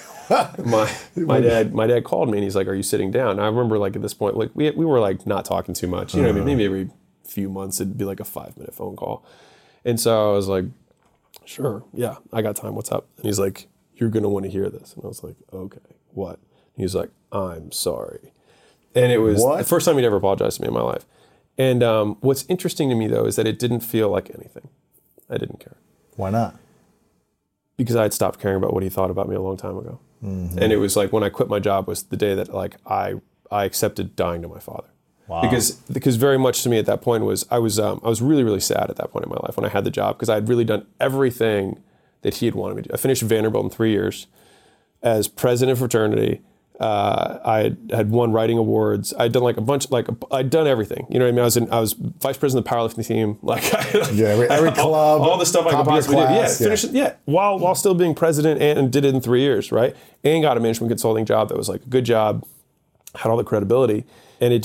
my my dad my dad called me and he's like, are you sitting down? And I remember like at this point, like we we were like not talking too much. You know what I mean? Maybe every few months it'd be like a five minute phone call. And so I was like, sure, yeah, I got time. What's up? And he's like, you're going to want to hear this. And I was like, okay, what? And he's like, I'm sorry. And it was what? the first time he'd ever apologized to me in my life. And um, what's interesting to me, though, is that it didn't feel like anything. I didn't care. Why not? Because I had stopped caring about what he thought about me a long time ago. Mm-hmm. And it was like when I quit my job was the day that like I I accepted dying to my father. Wow. Because because very much to me at that point was I was um, I was really really sad at that point in my life when I had the job because I had really done everything that he had wanted me to do. I finished Vanderbilt in three years as president of fraternity. Uh, I had, had won writing awards. I'd done like a bunch, like I'd done everything. You know what I mean? I was in, I was vice president of the powerlifting team. Like, I, yeah, every, every club, all, all the stuff I could possibly do. Yeah, yeah. finished it. Yeah, while while still being president and, and did it in three years, right? And got a management consulting job that was like a good job, had all the credibility, and it just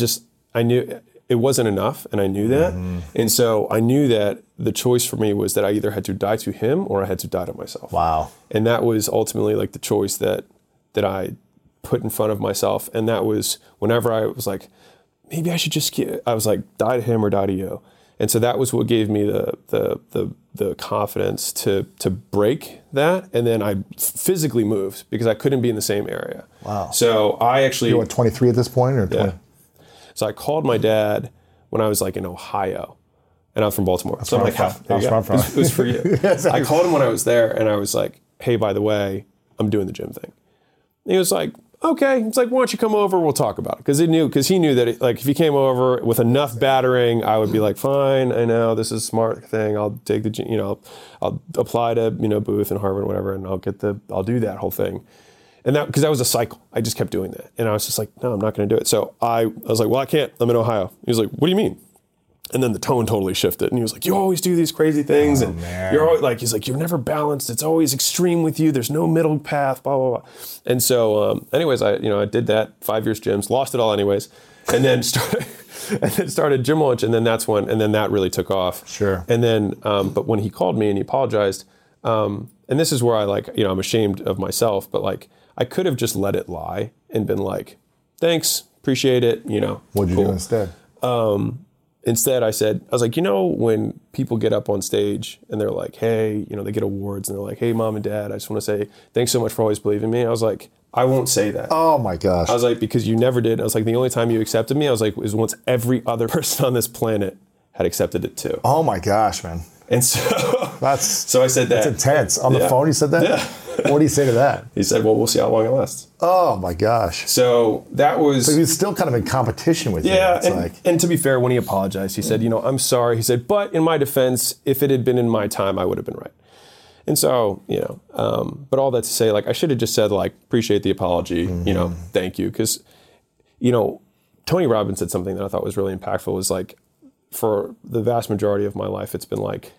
I knew it wasn't enough, and I knew that. Mm-hmm. And so I knew that the choice for me was that I either had to die to him or I had to die to myself. Wow. And that was ultimately like the choice that that I put in front of myself. And that was whenever I was like, maybe I should just get, I was like, die to him or die to you. And so that was what gave me the the the, the confidence to to break that. And then I physically moved because I couldn't be in the same area. Wow. So I actually... You're what, twenty-three at this point? Or twenty? Yeah. So I called my dad when I was like in Ohio, and I was from Baltimore. That's so I'm where like, I'm from. That's where I'm from. It was, it was for you. Yes, I called him when I was there, and I was like, hey, by the way, I'm doing the gym thing. And he was like, okay. It's like, why don't you come over? We'll talk about it. Because he knew, because he knew that it, like if he came over with enough battering, I would be like, fine, I know this is a smart thing. I'll take the, you know, I'll, I'll apply to you know Booth and Harvard, whatever, and I'll get the, I'll do that whole thing. And that, because that was a cycle. I just kept doing that. And I was just like, no, I'm not going to do it. So I, I was like, well, I can't. I'm in Ohio. He was like, what do you mean? And then the tone totally shifted. And he was like, you always do these crazy things. Oh, and man. you're always like, he's like, you're never balanced. It's always extreme with you. There's no middle path, blah, blah, blah. And so um, anyways, I, you know, I did that, five years gyms, lost it all anyways. And then started, and then started Gym Launch. And then that's when, and then that really took off. Sure. And then, um, but when he called me and he apologized, um, and this is where I like, you know, I'm ashamed of myself, but like, I could have just let it lie and been like, thanks, appreciate it, you know. What'd you cool. do instead? Um, instead, I said, I was like, you know, when people get up on stage and they're like, hey, you know, they get awards and they're like, hey, mom and dad, I just want to say thanks so much for always believing in me. I was like, I won't say that. Oh my gosh. I was like, because you never did. I was like, the only time you accepted me, I was like, was once every other person on this planet had accepted it too. Oh my gosh, man. And so, that's so I said that. That's intense. On the yeah. phone, you said that? Yeah. What do you say to that? He said, well, we'll see how long it lasts. Oh my gosh. So that was... So he was still kind of in competition with yeah, you. It's and, like... and to be fair, when he apologized, he said, you know, I'm sorry. He said, but in my defense, if it had been in my time, I would have been right. And so, you know, um, but all that to say, like, I should have just said, like, appreciate the apology, mm-hmm. you know, thank you. Because, you know, Tony Robbins said something that I thought was really impactful, was like, for the vast majority of my life, it's been like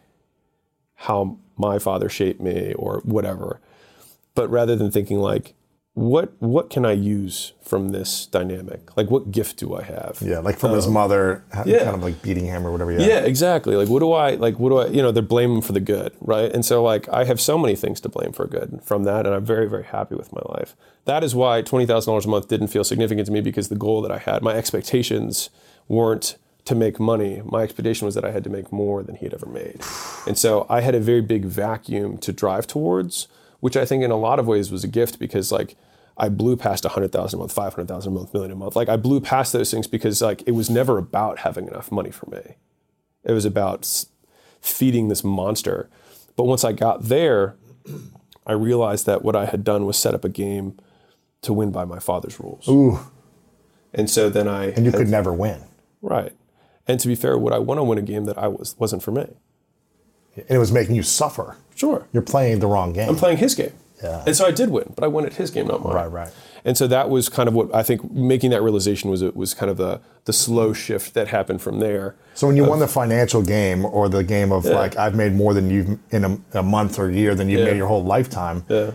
how my father shaped me or whatever. But rather than thinking like, what what can I use from this dynamic? Like, what gift do I have? Yeah, like from um, his mother, yeah. kind of like beating him or whatever. Yeah. yeah, exactly. Like, what do I, like, what do I, you know, they're blaming for the good, right? And so, like, I have so many things to blame for good from that, and I'm very, very happy with my life. That is why twenty thousand dollars a month didn't feel significant to me, because the goal that I had, my expectations weren't to make money. My expectation was that I had to make more than he had ever made. And so I had a very big vacuum to drive towards, which I think in a lot of ways was a gift, because like I blew past one hundred thousand a month, five hundred thousand a month, million a month. Like I blew past those things because like it was never about having enough money for me. It was about feeding this monster. But once I got there, I realized that what I had done was set up a game to win by my father's rules. Ooh. And so then I... And you had, could never win. Right. And to be fair, would I want to win a game that I was, wasn't for me? And it was making you suffer. Sure. You're playing the wrong game. I'm playing his game. Yeah. And so I did win, but I won at his game, not mine. Right, right. And so that was kind of what I think making that realization was was kind of the the slow shift that happened from there. So when you of, won the financial game, or the game of yeah. like, I've made more than you've in a, a month or a year than you've yeah. made your whole lifetime. Yeah.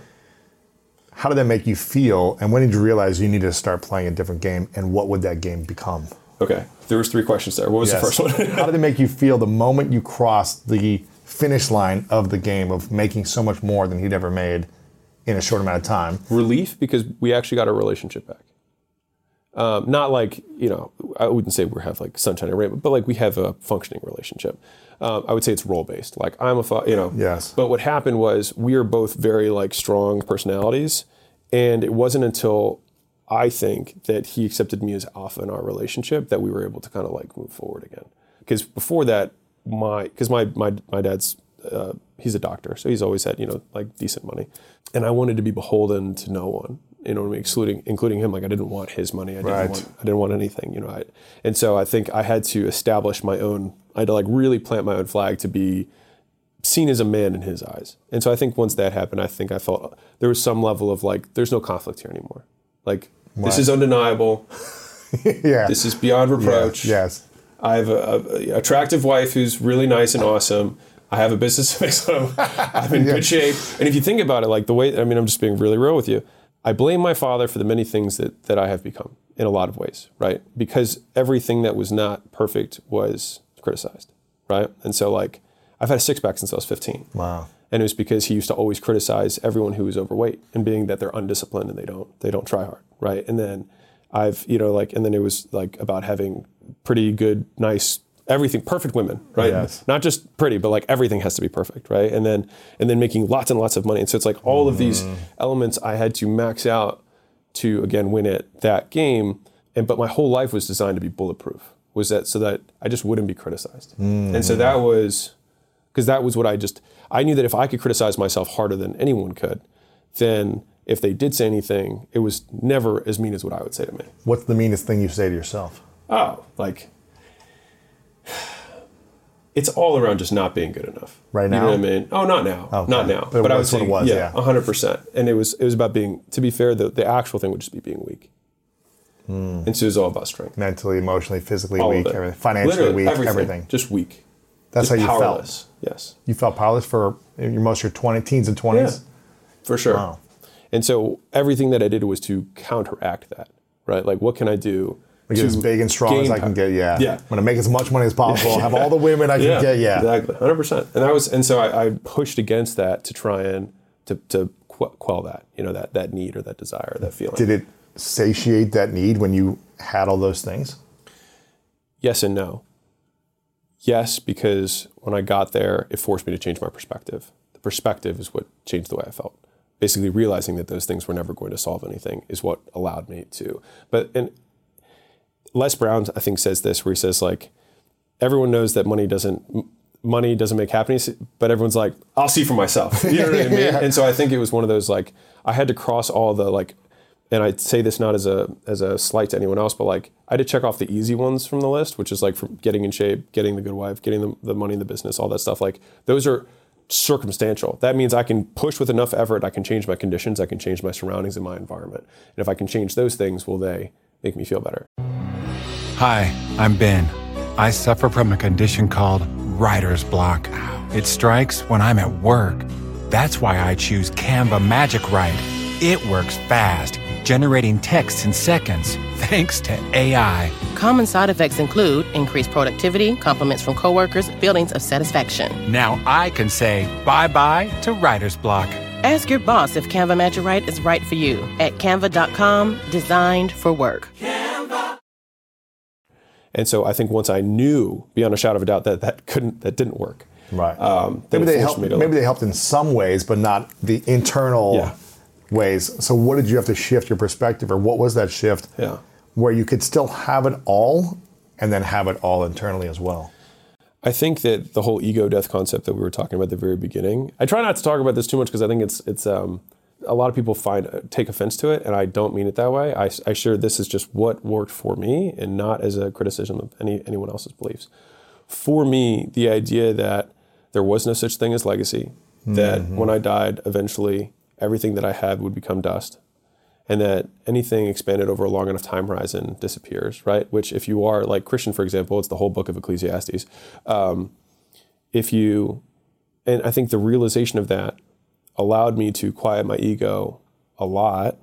How did that make you feel? And when did you realize you needed to start playing a different game? And what would that game become? Okay. There was three questions there. What was yes. the first one? How did it make you feel the moment you crossed the finish line of the game of making so much more than he'd ever made in a short amount of time? Relief, because we actually got our relationship back. Um, not like, you know, I wouldn't say we have like sunshine and rainbow, but like we have a functioning relationship. Um, I would say it's role-based. Like I'm a, fa- you know. Yes. But what happened was we are both very like strong personalities, and it wasn't until I think that he accepted me as alpha in our relationship that we were able to kind of like move forward again. Because before that, my because my my my dad's uh, he's a doctor, so he's always had, you know, like decent money, and I wanted to be beholden to no one. You know what I mean? Excluding, including him. Like I didn't want his money. I didn't right. want. I didn't want anything. You know. I, and so I think I had to establish my own. I had to like really plant my own flag to be seen as a man in his eyes. And so I think once that happened, I think I felt there was some level of like, there's no conflict here anymore. Like right. this is undeniable. yeah. This is beyond reproach. Yeah. Yes. I have a, a attractive wife who's really nice and awesome. I have a business that makes them. I'm in yeah. good shape. And if you think about it, like the way, I mean, I'm just being really real with you. I blame my father for the many things that, that I have become in a lot of ways, right? Because everything that was not perfect was criticized, right? And so like, I've had a six pack since I was fifteen. Wow. And it was because he used to always criticize everyone who was overweight and being that they're undisciplined and they don't, they don't try hard, right? And then I've, you know, like, and then it was like about having pretty good, nice, everything, perfect women, right? Yes. Not just pretty, but like everything has to be perfect, right? And then and then making lots and lots of money. And so it's like all of these elements I had to max out to, again, win at that game. And but my whole life was designed to be bulletproof, was that so that I just wouldn't be criticized. Mm. And so that was, because that was what I just, I knew that if I could criticize myself harder than anyone could, then if they did say anything, it was never as mean as what I would say to me. What's the meanest thing you say to yourself? Oh, like, it's all around just not being good enough. Right now? You know what I mean? Oh, not now. Okay. Not now. But, but I would was say, what it was, yeah, yeah. one hundred percent. And it was it was about being, to be fair, the, the actual thing would just be being weak. Mm. And so it was all about strength. Mentally, emotionally, physically all weak, everything. Financially Literally, weak, everything. everything. Just weak. That's just how you powerless. felt? Yes. You felt powerless for your, most of your twenty, teens and twenties? Yeah, for sure. Wow. And so everything that I did was to counteract that, right? Like, what can I do Get as big and strong as I can get, yeah. Yeah. I'm going to make as much money as possible, yeah. have all the women I can yeah, get, yeah. Exactly, one hundred percent. And I was, and so I, I pushed against that to try and, to, to quell that, you know, that, that need or that desire, that feeling. Did it satiate that need when you had all those things? Yes and no. Yes, because when I got there, it forced me to change my perspective. The perspective is what changed the way I felt. Basically realizing that those things were never going to solve anything is what allowed me to. But, and Les Brown, I think, says this, where he says, like, everyone knows that money doesn't money doesn't make happiness, but everyone's like, I'll see for myself. You know what I mean? Yeah. And so I think it was one of those, like, I had to cross all the, like, and I say this not as a as a slight to anyone else, but like, I had to check off the easy ones from the list, which is like from getting in shape, getting the good wife, getting the, the money in the business, all that stuff. Like, those are circumstantial. That means I can push with enough effort, I can change my conditions, I can change my surroundings and my environment. And if I can change those things, will they make me feel better? Hi, I'm Ben. I suffer from a condition called writer's block. It strikes when I'm at work. That's why I choose Canva Magic Write. It works fast, generating text in seconds, thanks to A I. Common side effects include increased productivity, compliments from coworkers, feelings of satisfaction. Now I can say bye-bye to writer's block. Ask your boss if Canva Magic Write is right for you at canva dot com, designed for work. And so I think once I knew beyond a shadow of a doubt that that couldn't, that didn't work. Right. Um, maybe they helped. Maybe look. they helped in some ways, but not the internal yeah. ways. So what did you have to shift your perspective, or what was that shift? Yeah. Where you could still have it all, and then have it all internally as well. I think that the whole ego death concept that we were talking about at the very beginning. I try not to talk about this too much because I think it's it's. Um, a lot of people find take offense to it, and I don't mean it that way. I, I share this is just what worked for me, and not as a criticism of any anyone else's beliefs. For me, the idea that there was no such thing as legacy, that mm-hmm. when I died, eventually everything that I had would become dust, and that anything expanded over a long enough time horizon disappears, right? Which, if you are like Christian, for example, it's the whole book of Ecclesiastes. Um, if you, and I think the realization of that allowed me to quiet my ego a lot,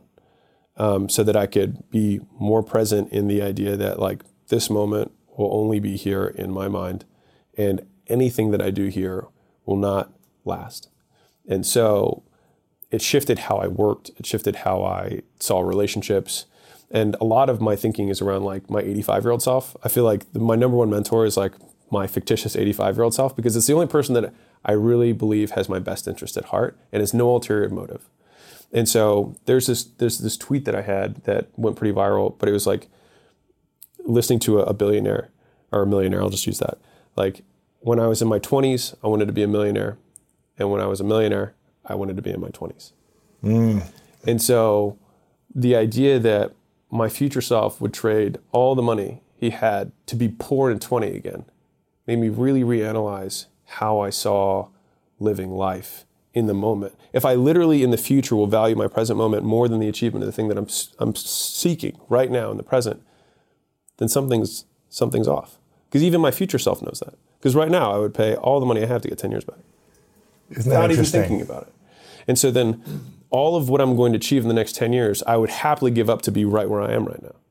um, so that I could be more present in the idea that, like, this moment will only be here in my mind, and anything that I do here will not last. And so it shifted how I worked, it shifted how I saw relationships, and a lot of my thinking is around, like, my eighty-five-year-old self. I feel like my number one mentor is, like, my fictitious eighty-five-year-old self, because it's the only person that I really believe has my best interest at heart and has no ulterior motive. And so there's this there's this tweet that I had that went pretty viral, but it was like listening to a, a billionaire or a millionaire, I'll just use that. Like, when I was in my twenties, I wanted to be a millionaire. And when I was a millionaire, I wanted to be in my twenties. Mm. And so the idea that my future self would trade all the money he had to be poor in twenty again made me really reanalyze how I saw living life in the moment. If I literally in the future will value my present moment more than the achievement of the thing that I'm I'm seeking right now in the present, then something's something's off. Because even my future self knows that. Because right now I would pay all the money I have to get ten years back. Isn't that without even interesting? thinking about it. And so then all of what I'm going to achieve in the next ten years, I would happily give up to be right where I am right now.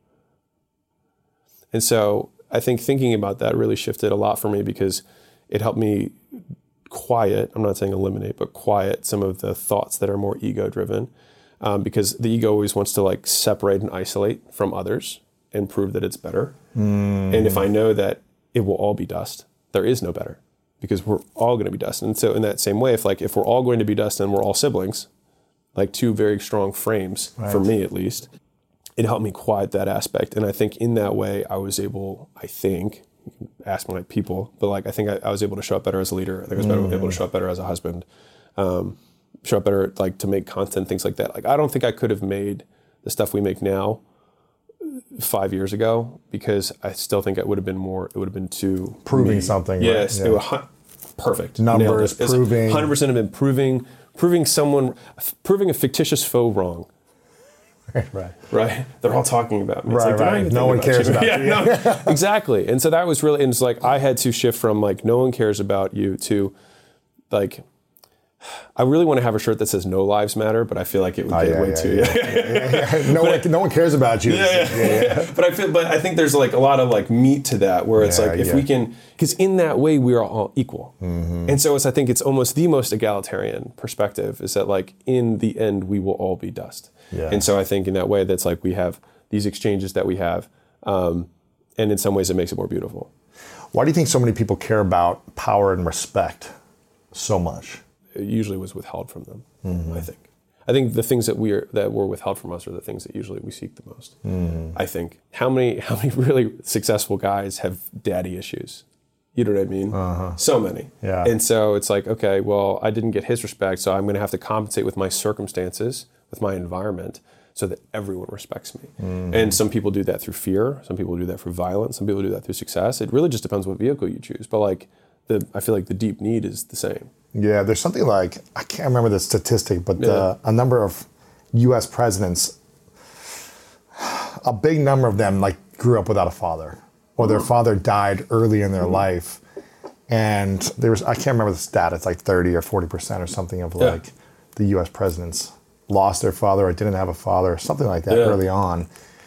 And so I think thinking about that really shifted a lot for me because it helped me quiet, I'm not saying eliminate, but quiet some of the thoughts that are more ego driven. Um, because the ego always wants to like separate and isolate from others and prove that it's better. Mm. And if I know that it will all be dust, there is no better because we're all going to be dust. And so in that same way, if like if we're all going to be dust and we're all siblings, like two very strong frames, right. for me at least, it helped me quiet that aspect. And I think in that way, I was able, I think, you can ask my people, but like I think I, I was able to show up better as a leader. I think I was better, mm. able to show up better as a husband, um, show up better like to make content, things like that. Like I don't think I could have made the stuff we make now five years ago because I still think it would have been more, it would have been too... Proving me. something. Yes, right? yeah. it was perfect. Numbers, it. proving... one hundred percent have been proving, proving someone, proving a fictitious foe wrong. Right. Right. They're all talking about me. It's right, like, right. No one about cares you. about yeah, you. No, exactly. And so that was really, and it's like I had to shift from like no one cares about you to like, I really want to have a shirt that says no lives matter, but I feel like it would oh, get yeah, way yeah, too. Yeah. yeah, yeah. No one, no one cares about you. Yeah, yeah. yeah, yeah. But I feel, but I think there's like a lot of like meat to that, where it's yeah, like if yeah. we can, because in that way we are all equal, mm-hmm. and so it's I think it's almost the most egalitarian perspective is that like in the end we will all be dust, yeah. and so I think in that way that's like we have these exchanges that we have, um, and in some ways it makes it more beautiful. Why do you think so many people care about power and respect so much? It usually was withheld from them. Mm-hmm. I think. I think the things that we are that were withheld from us are the things that usually we seek the most. Mm-hmm. I think. How many how many really successful guys have daddy issues? You know what I mean? Uh-huh. So many. Yeah. And so it's like, okay, well, I didn't get his respect, so I'm going to have to compensate with my circumstances, with my environment, so that everyone respects me. Mm-hmm. And some people do that through fear. Some people do that through violence. Some people do that through success. It really just depends what vehicle you choose. But like, the I feel like the deep need is the same. Yeah, there's something like, I can't remember the statistic, but uh, a number of U S presidents, a big number of them like grew up without a father, or their father died early in their mm-hmm. life. And there was, I can't remember the stat, it's like thirty or forty percent or something of like yeah. the U S presidents lost their father or didn't have a father or something like that yeah. early on.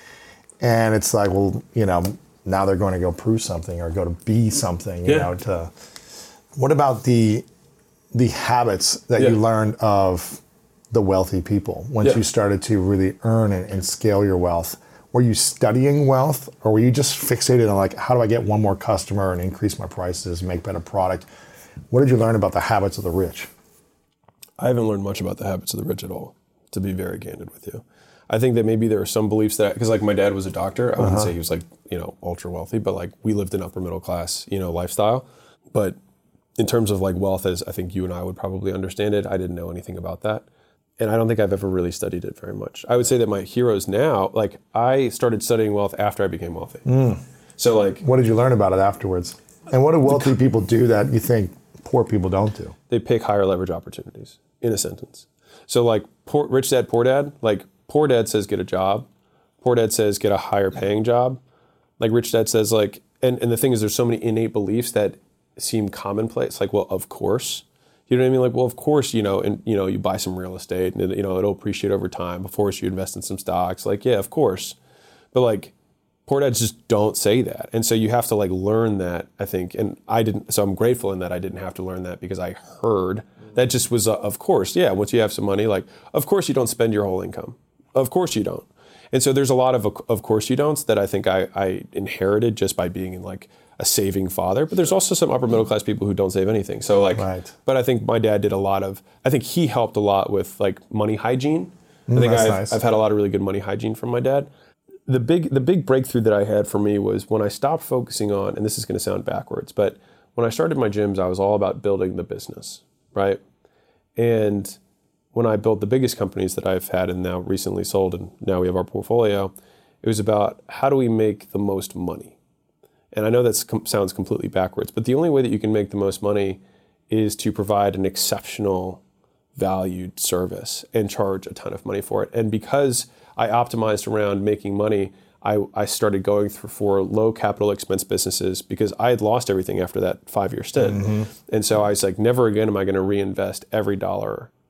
And it's like, well, you know, now they're going to go prove something or go to be something, you yeah. know, to, what about the, the habits that yeah. you learned of the wealthy people once yeah. you started to really earn and, and scale your wealth? Were you studying wealth, or were you just fixated on like, how do I get one more customer and increase my prices, make better product? What did you learn about the habits of the rich? I haven't learned much about the habits of the rich at all, to be very candid with you. I think that maybe there are some beliefs that, because like my dad was a doctor, I wouldn't uh-huh. say he was like, you know, ultra wealthy, but like we lived an upper middle class, you know, lifestyle. But in terms of like wealth, as I think you and I would probably understand it, I didn't know anything about that. And I don't think I've ever really studied it very much. I would say that my heroes now, like I started studying wealth after I became wealthy. Mm. So like... What did you learn about it afterwards? And what do wealthy people do that you think poor people don't do? They pick higher leverage opportunities, in a sentence. So like poor, rich dad, poor dad, like poor dad says get a job. Poor dad says get a higher paying job. Like rich dad says like, and, and the thing is there's so many innate beliefs that seem commonplace, like, well, of course, you know what I mean? Like, well, of course, you know, and you know, you buy some real estate and, you know, it'll appreciate over time. Of course, you invest in some stocks. Like, yeah, of course. But like, poor dads just don't say that. And so you have to like learn that, I think. And I didn't, so I'm grateful in that I didn't have to learn that because I heard that just was, a, of course, yeah, once you have some money, like, of course you don't spend your whole income. Of course you don't. And so there's a lot of, of course you don'ts that I think I, I inherited just by being in like, a saving father, but there's also some upper middle class people who don't save anything. So like, right. but I think my dad did a lot of, I think he helped a lot with like money hygiene. Mm, I think I've, nice. I've had a lot of really good money hygiene from my dad. The big, the big breakthrough that I had for me was when I stopped focusing on, and this is going to sound backwards, but when I started my gyms, I was all about building the business, right? And when I built the biggest companies that I've had and now recently sold, and now we have our portfolio, it was about how do we make the most money? And I know that com- sounds completely backwards, but the only way that you can make the most money is to provide an exceptional valued service and charge a ton of money for it. And because I optimized around making money, I, I started going through for low capital expense businesses because I had lost everything after that five-year stint. Mm-hmm. And so I was like, never again am I going to reinvest every dollar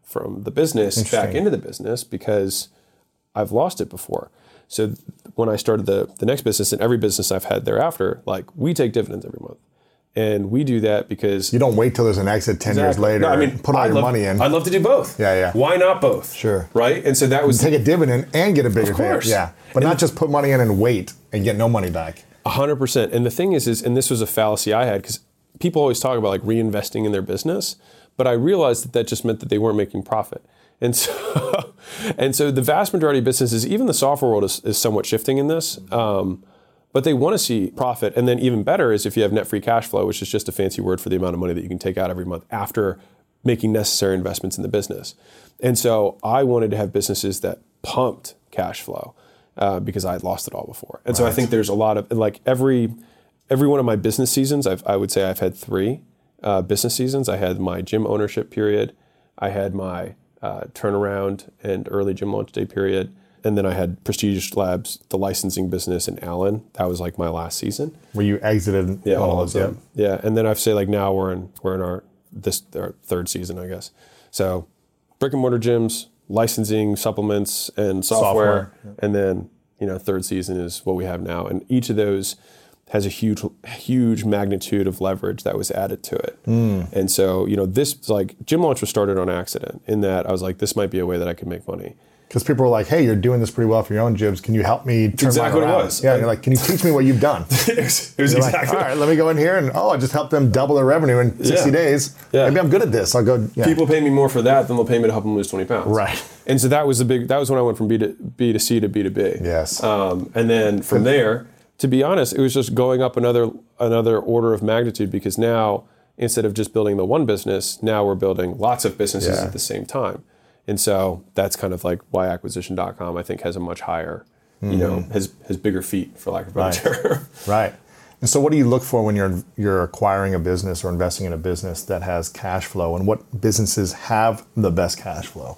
from the business back into the business because I've lost it before. So th- when I started the the next business and every business I've had thereafter, like we take dividends every month. And we do that because You don't wait till there's an exit ten Exactly. years later No, I mean, and put all I'd your love, money in. I'd love to do both. Yeah, yeah. Why not both? Sure. Right? And so that was Take a dividend and get a bigger Of course. payout. Yeah. But And not just put money in and wait and get no money back. A hundred percent. And the thing is, is, and this was a fallacy I had because people always talk about like reinvesting in their business, but I realized that that just meant that they weren't making profit. And so, and so the vast majority of businesses, even the software world is, is somewhat shifting in this, um, but they want to see profit. And then even better is if you have net free cash flow, which is just a fancy word for the amount of money that you can take out every month after making necessary investments in the business. And so I wanted to have businesses that pumped cash flow. Uh, because I had lost it all before. And right. so I think there's a lot of, like every every one of my business seasons, I've, I would say I've had three uh, business seasons. I had my gym ownership period. I had my uh, turnaround and early gym launch day period. And then I had Prestige Labs, the licensing business in Allen. That was like my last season. Where you exited yeah, all, all of them. Yeah, and then I'd say like now we're in we're in our this our third season, I guess. So brick and mortar gyms, licensing, supplements, and software, software. Yeah. And then, you know, third season is what we have now. And each of those has a huge, huge magnitude of leverage that was added to it. Mm. And so, you know, this, like, Gym Launch was started on accident in that I was like, this might be a way that I could make money. Because people were like, hey, you're doing this pretty well for your own gyms. Can you help me turn exactly mine around? What it was. Yeah, you're like, can you teach me what you've done? it was, it was exactly like, all right, let me go in here and, oh, I just helped them double their revenue in sixty yeah. days. Yeah. Maybe I'm good at this. I'll go. Yeah. People pay me more for that than they'll pay me to help them lose twenty pounds. Right. And so that was the big, that was when I went from B to, B to C to B to B. Yes. Um, and then from there, to be honest, it was just going up another another order of magnitude because now, instead of just building the one business, now we're building lots of businesses yeah. at the same time. And so that's kind of like why acquisition dot com I think has a much higher, you mm-hmm. know, has has bigger feet, for lack of a better right. term. Right. And so what do you look for when you're you're acquiring a business or investing in a business that has cash flow, and what businesses have the best cash flow?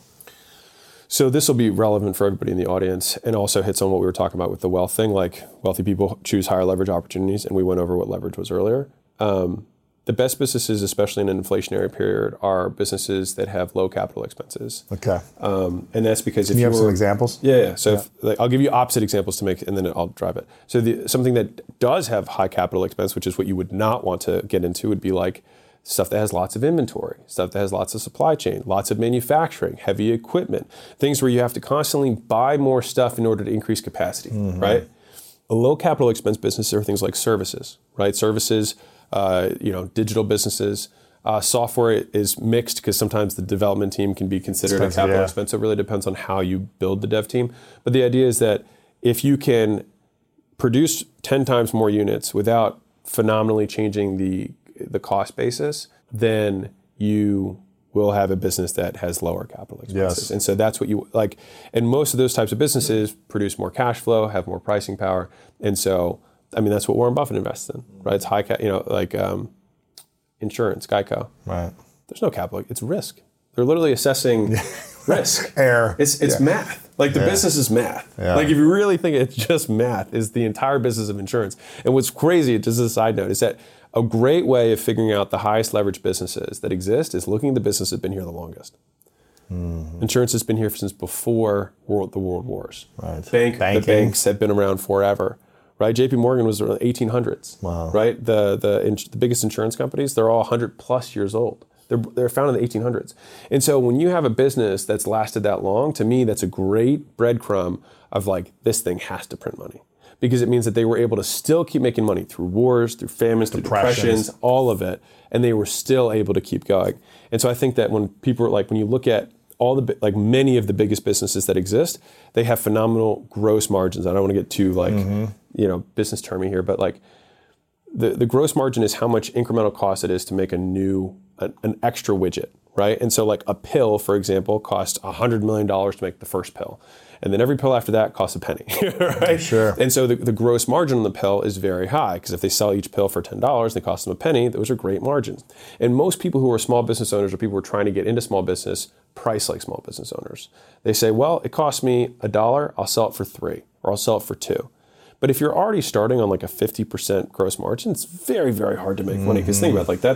So this will be relevant for everybody in the audience and also hits on what we were talking about with the wealth thing, like wealthy people choose higher leverage opportunities, and we went over what leverage was earlier. Um, The best businesses, especially in an inflationary period, are businesses that have low capital expenses. Okay. Um, and that's because Can if you have were, some examples? Yeah, yeah. So yeah. If, like, I'll give you opposite examples to make, and then I'll drive it. So the, something that does have high capital expense, which is what you would not want to get into, would be like stuff that has lots of inventory, stuff that has lots of supply chain, lots of manufacturing, heavy equipment, things where you have to constantly buy more stuff in order to increase capacity, mm-hmm. right? A low capital expense business are things like services, right? Services. Uh, you know, digital businesses. Uh, software is mixed because sometimes the development team can be considered a capital yeah. expense. So it really depends on how you build the dev team. But the idea is that if you can produce ten times more units without phenomenally changing the the cost basis, then you will have a business that has lower capital expenses. Yes. And so that's what you like. And most of those types of businesses produce more cash flow, have more pricing power. And so I mean, that's what Warren Buffett invests in, right? It's high, ca- you know, like um, insurance, Geico. Right. There's no capital; it's risk. They're literally assessing risk. Air. It's it's yeah. math. Like the yeah. business is math. Yeah. Like if you really think it's just math, is the entire business of insurance. And what's crazy, just as a side note, is that a great way of figuring out the highest leverage businesses that exist is looking at the business that's been here the longest. Mm-hmm. Insurance has been here since before world, the world wars. Right. Bank, the banks have been around forever. Right, J P Morgan was around eighteen hundreds. Wow. Right, the the ins- the biggest insurance companies, they're all one hundred plus years old. They're they're founded in the eighteen hundreds. And so when you have a business that's lasted that long, to me, that's a great breadcrumb of like this thing has to print money, because it means that they were able to still keep making money through wars, through famines, through depressions, all of it, and they were still able to keep going. And so I think that when people are like, when you look at all the, like many of the biggest businesses that exist, they have phenomenal gross margins. I don't want to get too like, mm-hmm. you know, business termy here, but like the, the gross margin is how much incremental cost it is to make a new, a, an extra widget, right? And so like a pill, for example, costs one hundred million dollars to make the first pill. And then every pill after that costs a penny, right? Sure. And so the, the gross margin on the pill is very high, because if they sell each pill for ten dollars and they cost them a penny, those are great margins. And most people who are small business owners or people who are trying to get into small business price like small business owners. They say, well, it costs me a dollar, I'll sell it for three, or I'll sell it for two. But if you're already starting on like a fifty percent gross margin, it's very, very hard to make mm-hmm. money. Because think about it, like that's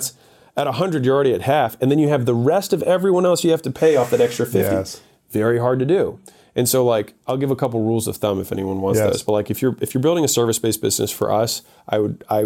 At one hundred, you're already at half, and then you have the rest of everyone else you have to pay off that extra fifty. Yes. Very hard to do. And so, like, I'll give a couple rules of thumb if anyone wants Yes. those. But like, if you're if you're building a service-based business for us, I would I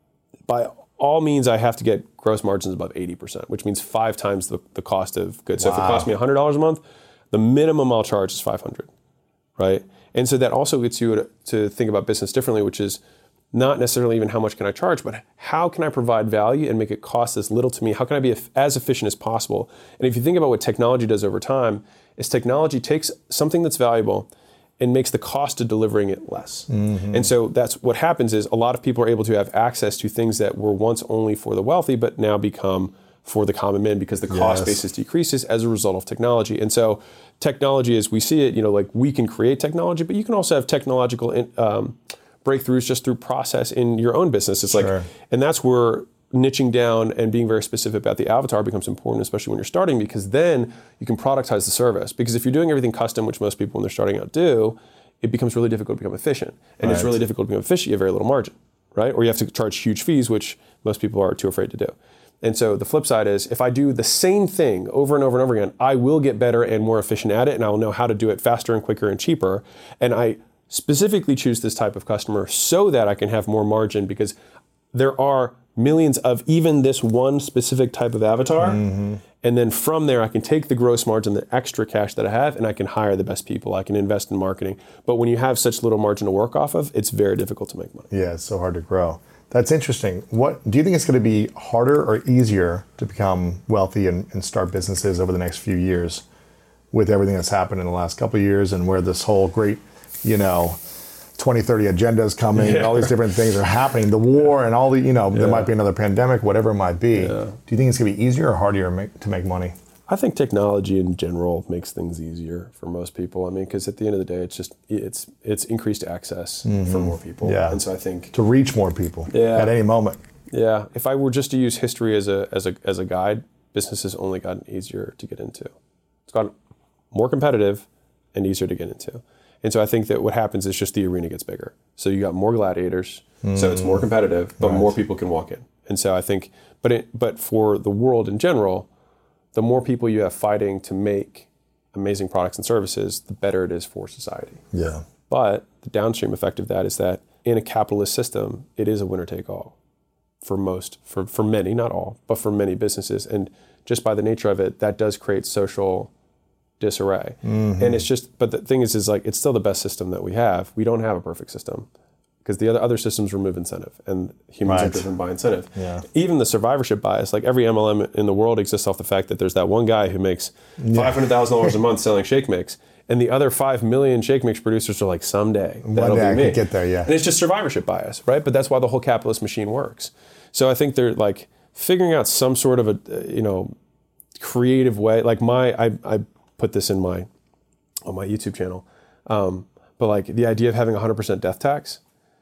by all means I have to get gross margins above eighty percent, which means five times the, the cost of goods. So if it Wow. costs me one hundred dollars a month, the minimum I'll charge is five hundred dollars, right? And so that also gets you to, to think about business differently, which is not necessarily even how much can I charge, but how can I provide value and make it cost as little to me? How can I be as efficient as possible? And if you think about what technology does over time, is technology takes something that's valuable and makes the cost of delivering it less. Mm-hmm. And so that's what happens is a lot of people are able to have access to things that were once only for the wealthy, but now become for the common man because the cost Yes. basis decreases as a result of technology. And so technology, as we see it, you know, like we can create technology, but you can also have technological in, um, breakthroughs just through process in your own business. It's Sure. like, and that's where niching down and being very specific about the avatar becomes important, especially when you're starting, because then you can productize the service. Because if you're doing everything custom, which most people when they're starting out do, it becomes really difficult to become efficient. And it's Right. really difficult to become efficient, you have very little margin, right? Or you have to charge huge fees, which most people are too afraid to do. And so the flip side is, if I do the same thing over and over and over again, I will get better and more efficient at it, and I will know how to do it faster and quicker and cheaper. And I specifically choose this type of customer so that I can have more margin, because there are millions of even this one specific type of avatar. Mm-hmm. And then from there, I can take the gross margin, the extra cash that I have, and I can hire the best people. I can invest in marketing. But when you have such little margin to work off of, it's very difficult to make money. Yeah, it's so hard to grow. That's interesting. What do you think it's going to be harder or easier to become wealthy and, and start businesses over the next few years with everything that's happened in the last couple of years and where this whole great, you know, twenty thirty agenda is coming, Yeah. and all these different things are happening, the war and all the, you know, yeah. there might be another pandemic, whatever it might be. Yeah. Do you think it's going to be easier or harder to make, to make money? I think technology in general makes things easier for most people. I mean, because at the end of the day, it's just, it's it's increased access mm-hmm. for more people. Yeah. And so I think... to reach more people yeah. at any moment. Yeah. If I were just to use history as a as a as a guide, business has only gotten easier to get into. It's gotten more competitive and easier to get into. And so I think that what happens is just the arena gets bigger. So you got more gladiators, mm. so it's more competitive, but right. more people can walk in. And so I think, but it, but for the world in general, the more people you have fighting to make amazing products and services, the better it is for society. Yeah. But the downstream effect of that is that in a capitalist system, it is a winner take all for most, for, for many, not all, but for many businesses. And just by the nature of it, that does create social disarray. Mm-hmm. And it's just, but the thing is, is like, it's still the best system that we have. We don't have a perfect system because the other, other systems remove incentive and humans right. are driven by incentive. Yeah. Even the survivorship bias, like every M L M in the world exists off the fact that there's that one guy who makes yeah. five hundred thousand dollars a month selling shake mix. And the other five million shake mix producers are like, someday that'll one day be me. I can get there, yeah. And it's just survivorship bias, right? But that's why the whole capitalist machine works. So I think they're like figuring out some sort of a, you know, creative way. Like my, I, I put this in my, on my YouTube channel. Um, but like the idea of having one hundred percent death tax,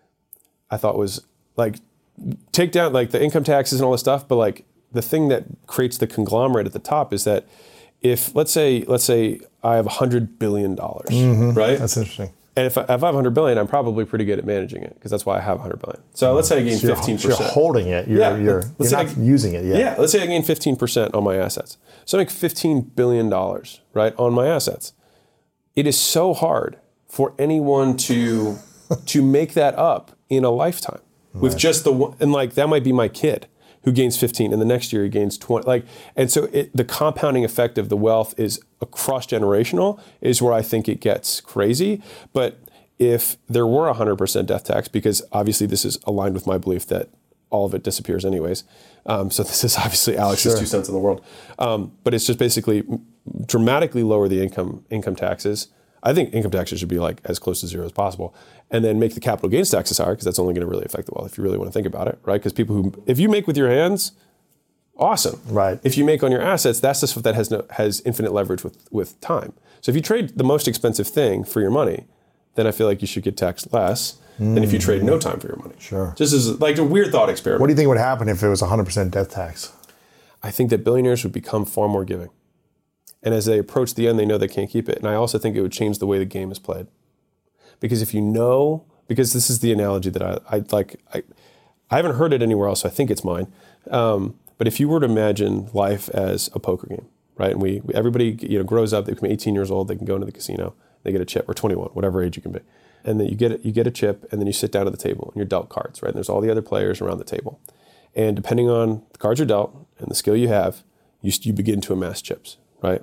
I thought was like, take down like the income taxes and all this stuff. But like the thing that creates the conglomerate at the top is that if, let's say, let's say I have one hundred billion dollars, mm-hmm. right? That's interesting. And if I, if I have one hundred billion dollars, I'm probably pretty good at managing it because that's why I have one hundred billion dollars. So let's say I gain so fifteen percent. So you're holding it. You're, yeah, you're, let's you're not I, using it yet. Yeah, let's say I gain fifteen percent on my assets. So I make fifteen billion dollars, right, on my assets. It is so hard for anyone to to make that up in a lifetime with right. just the one, and like that might be my kid who gains fifteen and the next year he gains twenty. Like, and so it, the compounding effect of the wealth is across generational is where I think it gets crazy. But if there were a one hundred percent death tax, because obviously this is aligned with my belief that all of it disappears anyways. Um, so this is obviously Alex's sure. two cents in the world. Um, but it's just basically dramatically lower the income income taxes. I think income taxes should be like as close to zero as possible, and then make the capital gains taxes higher because that's only going to really affect the wealth if you really want to think about it, right? Because people who, if you make with your hands, awesome. Right. If you make on your assets, that's the stuff that has no, has infinite leverage with, with time. So if you trade the most expensive thing for your money, then I feel like you should get taxed less mm. than if you trade no time for your money. Sure. Just as like a weird thought experiment. What do you think would happen if it was one hundred percent death tax? I think that billionaires would become far more giving. And as they approach the end, they know they can't keep it. And I also think it would change the way the game is played. Because if you know, because this is the analogy that I, I like, I, I haven't heard it anywhere else, so I think it's mine. Um, But if you were to imagine life as a poker game, right? And we, everybody, you know, grows up, they become eighteen years old, they can go into the casino, they get a chip, or twenty-one, whatever age you can be. And then you get, you get a chip, and then you sit down at the table, and you're dealt cards, right? And there's all the other players around the table. And depending on the cards you're dealt and the skill you have, you, you begin to amass chips, right?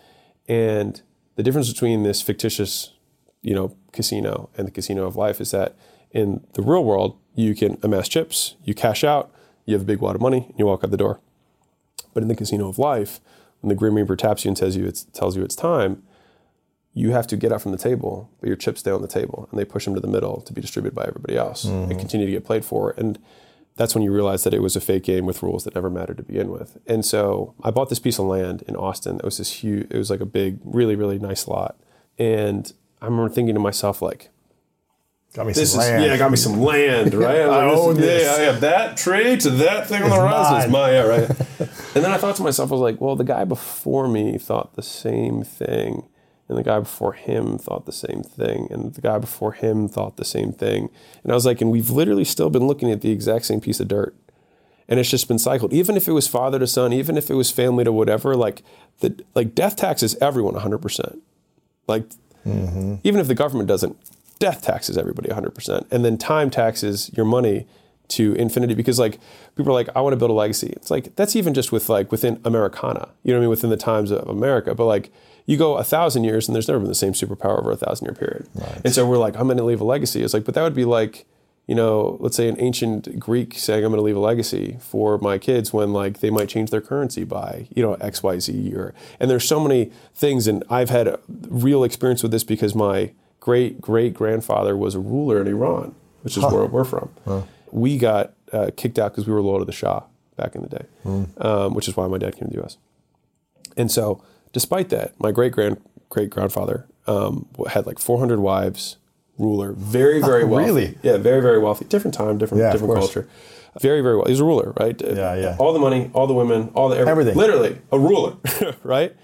And the difference between this fictitious, you know, casino and the casino of life is that in the real world, you can amass chips, you cash out, you have a big wad of money, and you walk out the door. But in the casino of life, when the Grim Reaper taps you and tells you it's, tells you it's time, you have to get up from the table, but your chips stay on the table, and they push them to the middle to be distributed by everybody else mm-hmm. and continue to get played for. And that's when you realize that it was a fake game with rules that never mattered to begin with. And so I bought this piece of land in Austin. It was this huge, it was like a big, really, really nice lot. And I remember thinking to myself, like, got me this some is, land. Yeah, got me some land, right? I, I like, own this. this. Yeah, I have that tree to that thing on the It's horizon. mine. It's mine, yeah, right? And then I thought to myself, I was like, well, the guy before me thought the same thing. And the guy before him thought the same thing. And the guy before him thought the same thing. And I was like, and we've literally still been looking at the exact same piece of dirt. And it's just been cycled. Even if it was father to son, even if it was family to whatever, like the like death taxes everyone one hundred percent. Like mm-hmm. even if the government doesn't, death taxes everybody one hundred percent. And then time taxes your money to infinity, because like people are like, I want to build a legacy. It's like, that's even just with like within Americana, you know what I mean? Within the times of America. But like you go a thousand years and there's never been the same superpower over a thousand year period. Right. And so we're like, I'm going to leave a legacy. It's like, but that would be like, you know, let's say an ancient Greek saying, I'm going to leave a legacy for my kids when like they might change their currency by, you know, X, Y, Z. Or, and there's so many things. And I've had a real experience with this because my great great grandfather was a ruler in Iran, which is huh. where we're from. Huh. We got uh, kicked out because we were loyal to the Shah back in the day, mm. um, which is why my dad came to the U S. And so despite that, my great grand great grandfather um, had like four hundred wives, ruler, very, very wealthy. Really? Yeah, very, very wealthy. Different time, different yeah, different culture. Very, very well. He was a ruler, right? Yeah, yeah. All the money, all the women, all the every, everything. Literally a ruler, right?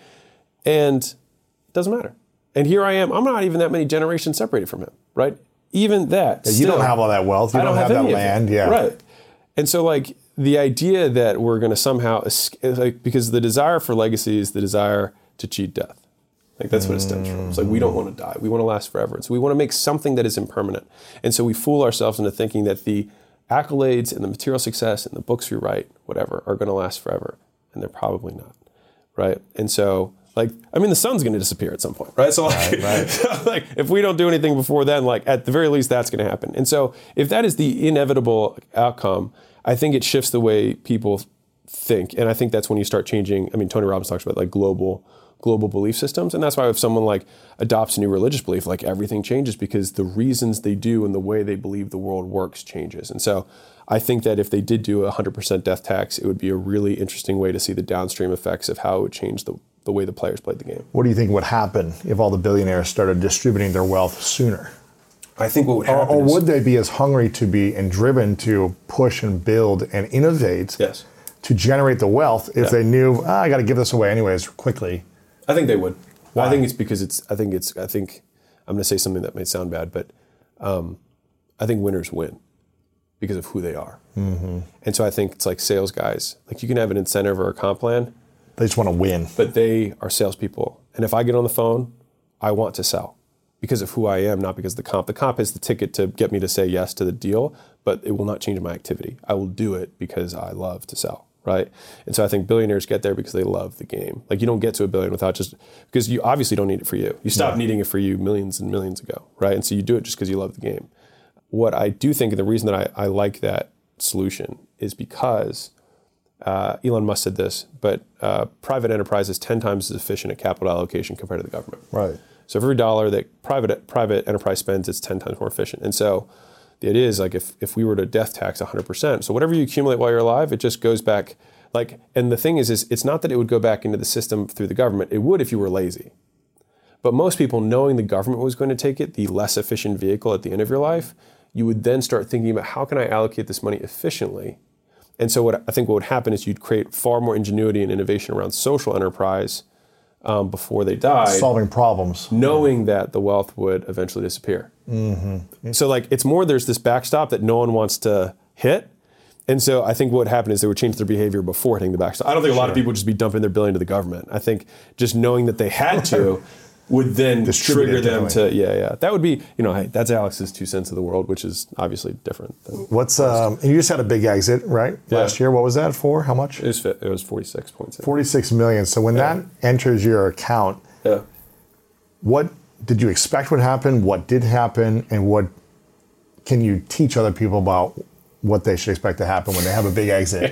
And it doesn't matter. And here I am. I'm not even that many generations separated from him, right? Even that. Yeah, you still, don't have all that wealth. You I don't, don't have, have that land. Yeah. Right. And so, like, the idea that we're going to somehow, like, because the desire for legacy is the desire to cheat death. Like, that's what it stems from. It's like, we don't want to die. We want to last forever. And so we want to make something that is impermanent. And so we fool ourselves into thinking that the accolades and the material success and the books we write, whatever, are going to last forever. And they're probably not, right? And so, like, I mean, the sun's going to disappear at some point, right? So, like, right, right. so, like, if we don't do anything before then, like, at the very least, that's going to happen. And so, if that is the inevitable outcome, I think it shifts the way people think. And I think that's when you start changing. I mean, Tony Robbins talks about, like, global global belief systems. And that's why if someone, like, adopts a new religious belief, like, everything changes because the reasons they do and the way they believe the world works changes. And so, I think that if they did do a one hundred percent death tax, it would be a really interesting way to see the downstream effects of how it would change the the way the players played the game. What do you think would happen if all the billionaires started distributing their wealth sooner? I think what would happen Or, or is, would they be as hungry to be and driven to push and build and innovate yes. to generate the wealth if Yeah. they knew, ah, I got to give this away anyways quickly? I think they would. Why? I think it's because it's, I think it's, I think, I'm going to say something that may sound bad, but um, I think winners win because of who they are. Mm-hmm. And so I think it's like sales guys. Like, you can have an incentive or a comp plan, They just want to win. but they are salespeople. And if I get on the phone, I want to sell because of who I am, not because of the comp. The comp is the ticket to get me to say yes to the deal, but it will not change my activity. I will do it because I love to sell, right? And so I think billionaires get there because they love the game. Like, you don't get to a billion without just, because you obviously don't need it for you. You stopped Yeah. needing it for you millions and millions ago, right? And so you do it just because you love the game. What I do think, and the reason that I, I like that solution is because Uh, Elon Musk said this, but uh, private enterprise is ten times as efficient at capital allocation compared to the government. Right. So for every dollar that private private enterprise spends, it's ten times more efficient. And so the idea is, like, if, if we were to death tax one hundred percent, so whatever you accumulate while you're alive, it just goes back. Like, and the thing is, is it's not that it would go back into the system through the government. It would if you were lazy. But most people, knowing the government was going to take it, the less efficient vehicle at the end of your life, you would then start thinking about, how can I allocate this money efficiently? And so what I think what would happen is you'd create far more ingenuity and innovation around social enterprise um, before they died. Solving problems. Knowing that the wealth would eventually disappear. Mm-hmm. So, like, it's more there's this backstop that no one wants to hit. And so I think what happened is they would change their behavior before hitting the backstop. I don't think a lot Sure. of people would just be dumping their billion to the government. I think just knowing that they had to would then Distribute trigger it them to, differently. yeah, yeah. That would be, you know, hey, that's Alex's two cents of the world, which is obviously different. Than What's um? And you just had a big exit, right? Yeah. Last year. What was that for? How much? It was, fit- it was forty-six point six. forty-six million. So when Yeah. that enters your account, Yeah. what did you expect would happen? What did happen? And what can you teach other people about what they should expect to happen when they have a big exit?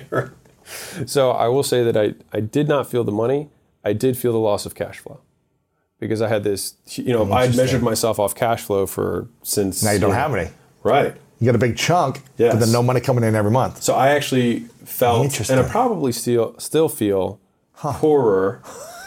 So I will say that I, I did not feel the money. I did feel the loss of cash flow because I had this, you know, I had Interesting. measured myself off cash flow for since. Now you don't know, have any. Right. You got a big chunk, Yes. but then no money coming in every month. So I actually felt, Interesting. and I probably still still feel poorer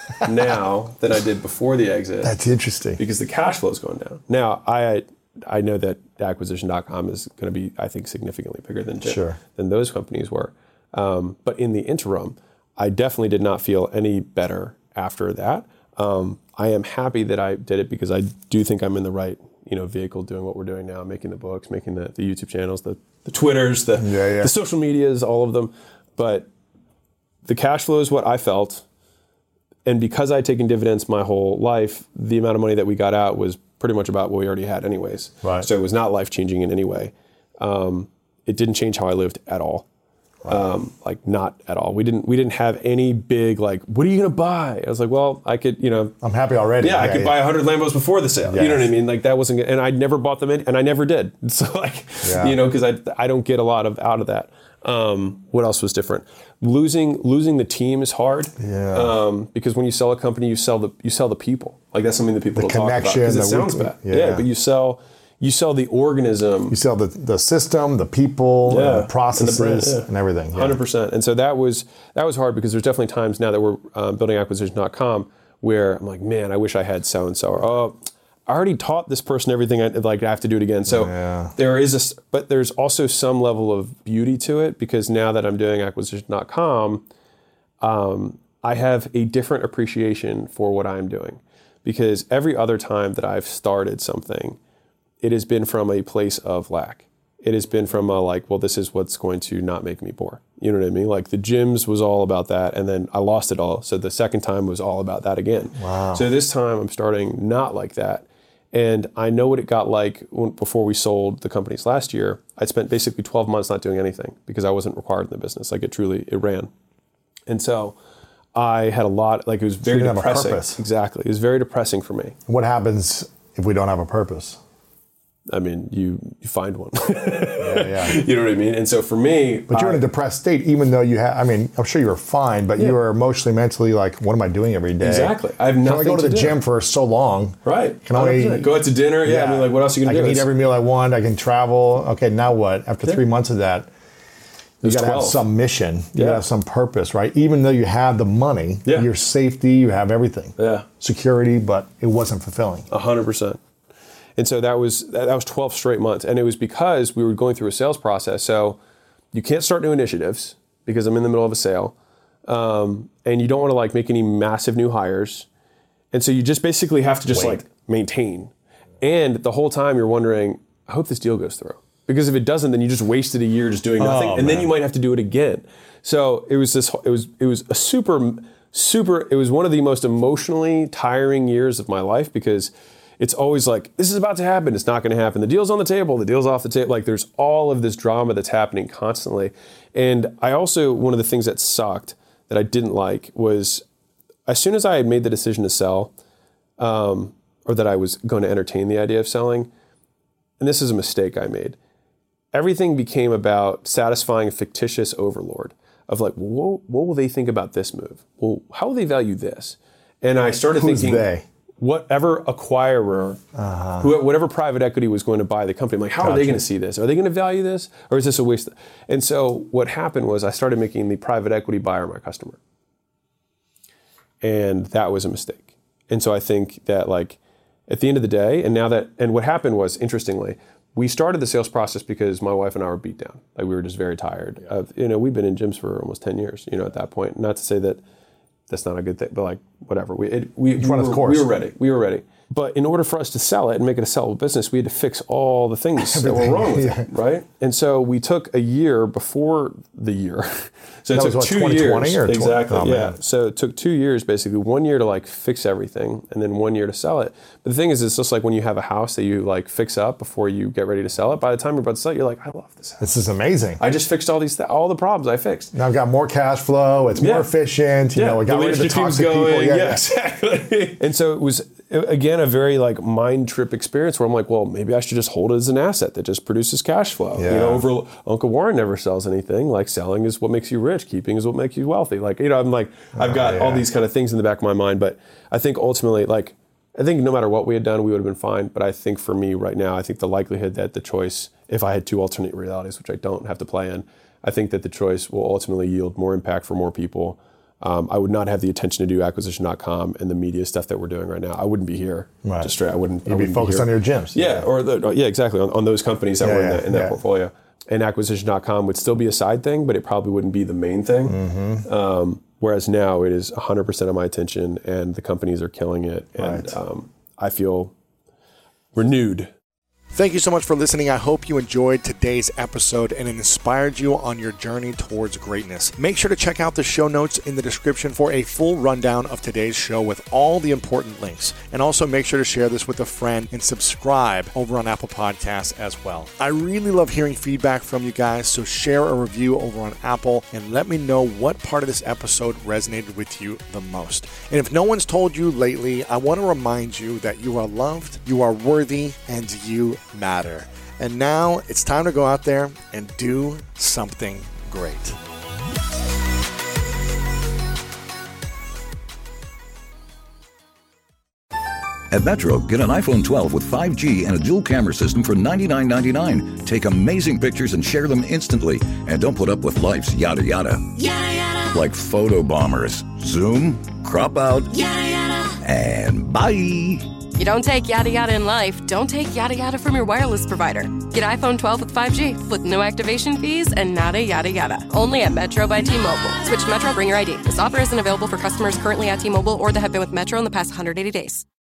now than I did before the exit That's interesting. because the cash flow is going down. Now I I know that acquisition dot com is going to be, I think, significantly bigger than Sure. than those companies were. Um, but in the interim, I definitely did not feel any better after that. Um, I am happy that I did it because I do think I'm in the right, you know, vehicle doing what we're doing now, making the books, making the, the YouTube channels, the, the Twitters, the, Yeah, yeah. the social medias, all of them. But the cash flow is what I felt. And because I'd taken dividends my whole life, the amount of money that we got out was pretty much about what we already had anyways. Right. So it was not life-changing in any way. Um, it didn't change how I lived at all. Um, like not at all. We didn't we didn't have any big like, what are you gonna buy? I was like, well, I could, you know, I'm happy already. yeah, I could buy a hundred Lambos before the sale. You know what I Yes. mean? Like that wasn't, and I never bought them in, and I never did. So like, Yeah. you know, because I I don't get a lot of out of that. Um, what else was different? Losing losing the team is hard. Yeah. Um, because when you sell a company, you sell the you sell the people. Like that's something that people The don't talk about connection, because it the sounds weak- bad. yeah. Yeah. But you sell you sell the organism. You sell the, the system, the people, Yeah. and the processes, And and, the brand, yeah. everything. Yeah. Hundred percent. And so that was that was hard because there's definitely times now that we're um, building acquisition dot com where I'm like, man, I wish I had so and so. Or oh, I already taught this person everything. I like I have to do it again. So Yeah. there is a, s- but there's also some level of beauty to it because now that I'm doing acquisition dot com, um, I have a different appreciation for what I'm doing because every other time that I've started something, it has been from a place of lack. It has been from a like, well, this is what's going to not make me poor. You know what I mean? Like the gyms was all about that, and then I lost it all. So the second time was all about that again. Wow. So this time I'm starting not like that, and I know what it got like when, before we sold the companies last year. I spent basically twelve months not doing anything because I wasn't required in the business. Like it truly, it ran, and so I had a lot. Like it was very you didn't have a depressing. purpose. Exactly, it was very depressing for me. What happens if we don't have a purpose? I mean, you you find one. Yeah, yeah. You know what I mean? And so for me, But you're in a depressed state, even though you have, I mean, I'm sure you were fine, but you Yeah. were emotionally, mentally like, what am I doing every day? Exactly. I have Can nothing only go to to the do. gym for so long. right. Can only one hundred percent. Go out to dinner. Yeah. I mean, like, what else are you I gonna can do? eat It's- every meal I want. I can travel. Okay, now what? After three months of that, you There's got to have twelve. some mission. You got Yeah. to have some purpose, right? Even though you have the money, Yeah. your safety, you have everything. Yeah. Security, but it wasn't fulfilling. A hundred percent. And so that was that that was twelve straight months, and it was because we were going through a sales process. So you can't start new initiatives because I'm in the middle of a sale, um, and you don't want to like make any massive new hires, and so you just basically have to just Wait. like maintain. And the whole time you're wondering, I hope this deal goes through, because if it doesn't, then you just wasted a year just doing nothing, Oh, and then man. you might have to do it again. So it was this. It was it was a super super. It was one of the most emotionally tiring years of my life because it's always like, this is about to happen. It's not going to happen. The deal's on the table. The deal's off the table. Like there's all of this drama that's happening constantly. And I also, one of the things that sucked that I didn't like was as soon as I had made the decision to sell, um, or that I was going to entertain the idea of selling, and this is a mistake I made, everything became about satisfying a fictitious overlord of like, well, what, what will they think about this move? Well, how will they value this? And I started Who's thinking, they? whatever acquirer, who, whatever private equity was going to buy the company, I'm like, how are they Gotcha. going to see this? Are they going to value this? Or is this a waste? And so what happened was I started making the private equity buyer my customer. And that was a mistake. And so I think that like at the end of the day, and now that, and what happened was, interestingly, we started the sales process because my wife and I were beat down. Like we were just very tired of, you know, we've been in gyms for almost ten years, you know, at that point. Not to say that that's not a good thing, but like whatever. We it, we, we, run its were, course. we were ready. We were ready. But in order for us to sell it and make it a sellable business, we had to fix all the things that were wrong with yeah. it, right? And so we took a year before the year. So it that took was what, two twenty twenty years. Or exactly, oh, yeah. Man. So it took two years, basically, one year to like fix everything, and then one year to sell it. But the thing is, it's just like when you have a house that you like fix up before you get ready to sell it. By the time you're about to sell it, you're like, I love this house. This is amazing. I just fixed all these, th- all the problems I fixed. Now I've got more cash flow. It's more Yeah. efficient. You Yeah, know, I got the rid of the leadership team's toxic going. people. Yeah, Yeah, yeah. exactly. And so it was, again, a very like mind trip experience where I'm like, well, maybe I should just hold it as an asset that just produces cash flow. Yeah. You know, over Uncle Warren never sells anything. Like selling is what makes you rich. Keeping is what makes you wealthy. Like, you know, I'm like, I've got Oh, yeah. all these kind of things in the back of my mind. But I think ultimately, like, I think no matter what we had done, we would have been fine. But I think for me right now, I think the likelihood that the choice, if I had two alternate realities, which I don't have to play in, I think that the choice will ultimately yield more impact for more people. Um, I would not have the attention to do acquisition dot com and the media stuff that we're doing right now. I wouldn't be here. Right. Just straight. I wouldn't. You'd I be wouldn't focused here. on your gyms. Yeah, or the, yeah, exactly on, on those companies that Yeah, were in, yeah, that, in that yeah. portfolio. And acquisition dot com would still be a side thing, but it probably wouldn't be the main thing. Mm-hmm. Um, whereas now it is one hundred percent of my attention, and the companies are killing it, and Right. um, I feel renewed. Thank you so much for listening. I hope you enjoyed today's episode and it inspired you on your journey towards greatness. Make sure to check out the show notes in the description for a full rundown of today's show with all the important links. And also make sure to share this with a friend and subscribe over on Apple Podcasts as well. I really love hearing feedback from you guys, so share a review over on Apple and let me know what part of this episode resonated with you the most. And if no one's told you lately, I want to remind you that you are loved, you are worthy, and you matter. And now it's time to go out there and do something great. At Metro, get an iPhone twelve with five G and a dual camera system for ninety-nine ninety-nine. Take amazing pictures and share them instantly. And don't put up with life's yada yada. Yada yada. Like photo bombers. Zoom, crop out, Yada yada. and bye. You don't take yada yada in life, don't take yada yada from your wireless provider. Get iPhone twelve with five G with no activation fees and nada yada yada. Only at Metro by T-Mobile. Switch to Metro, bring your I D. This offer isn't available for customers currently at T-Mobile or that have been with Metro in the past one hundred eighty days.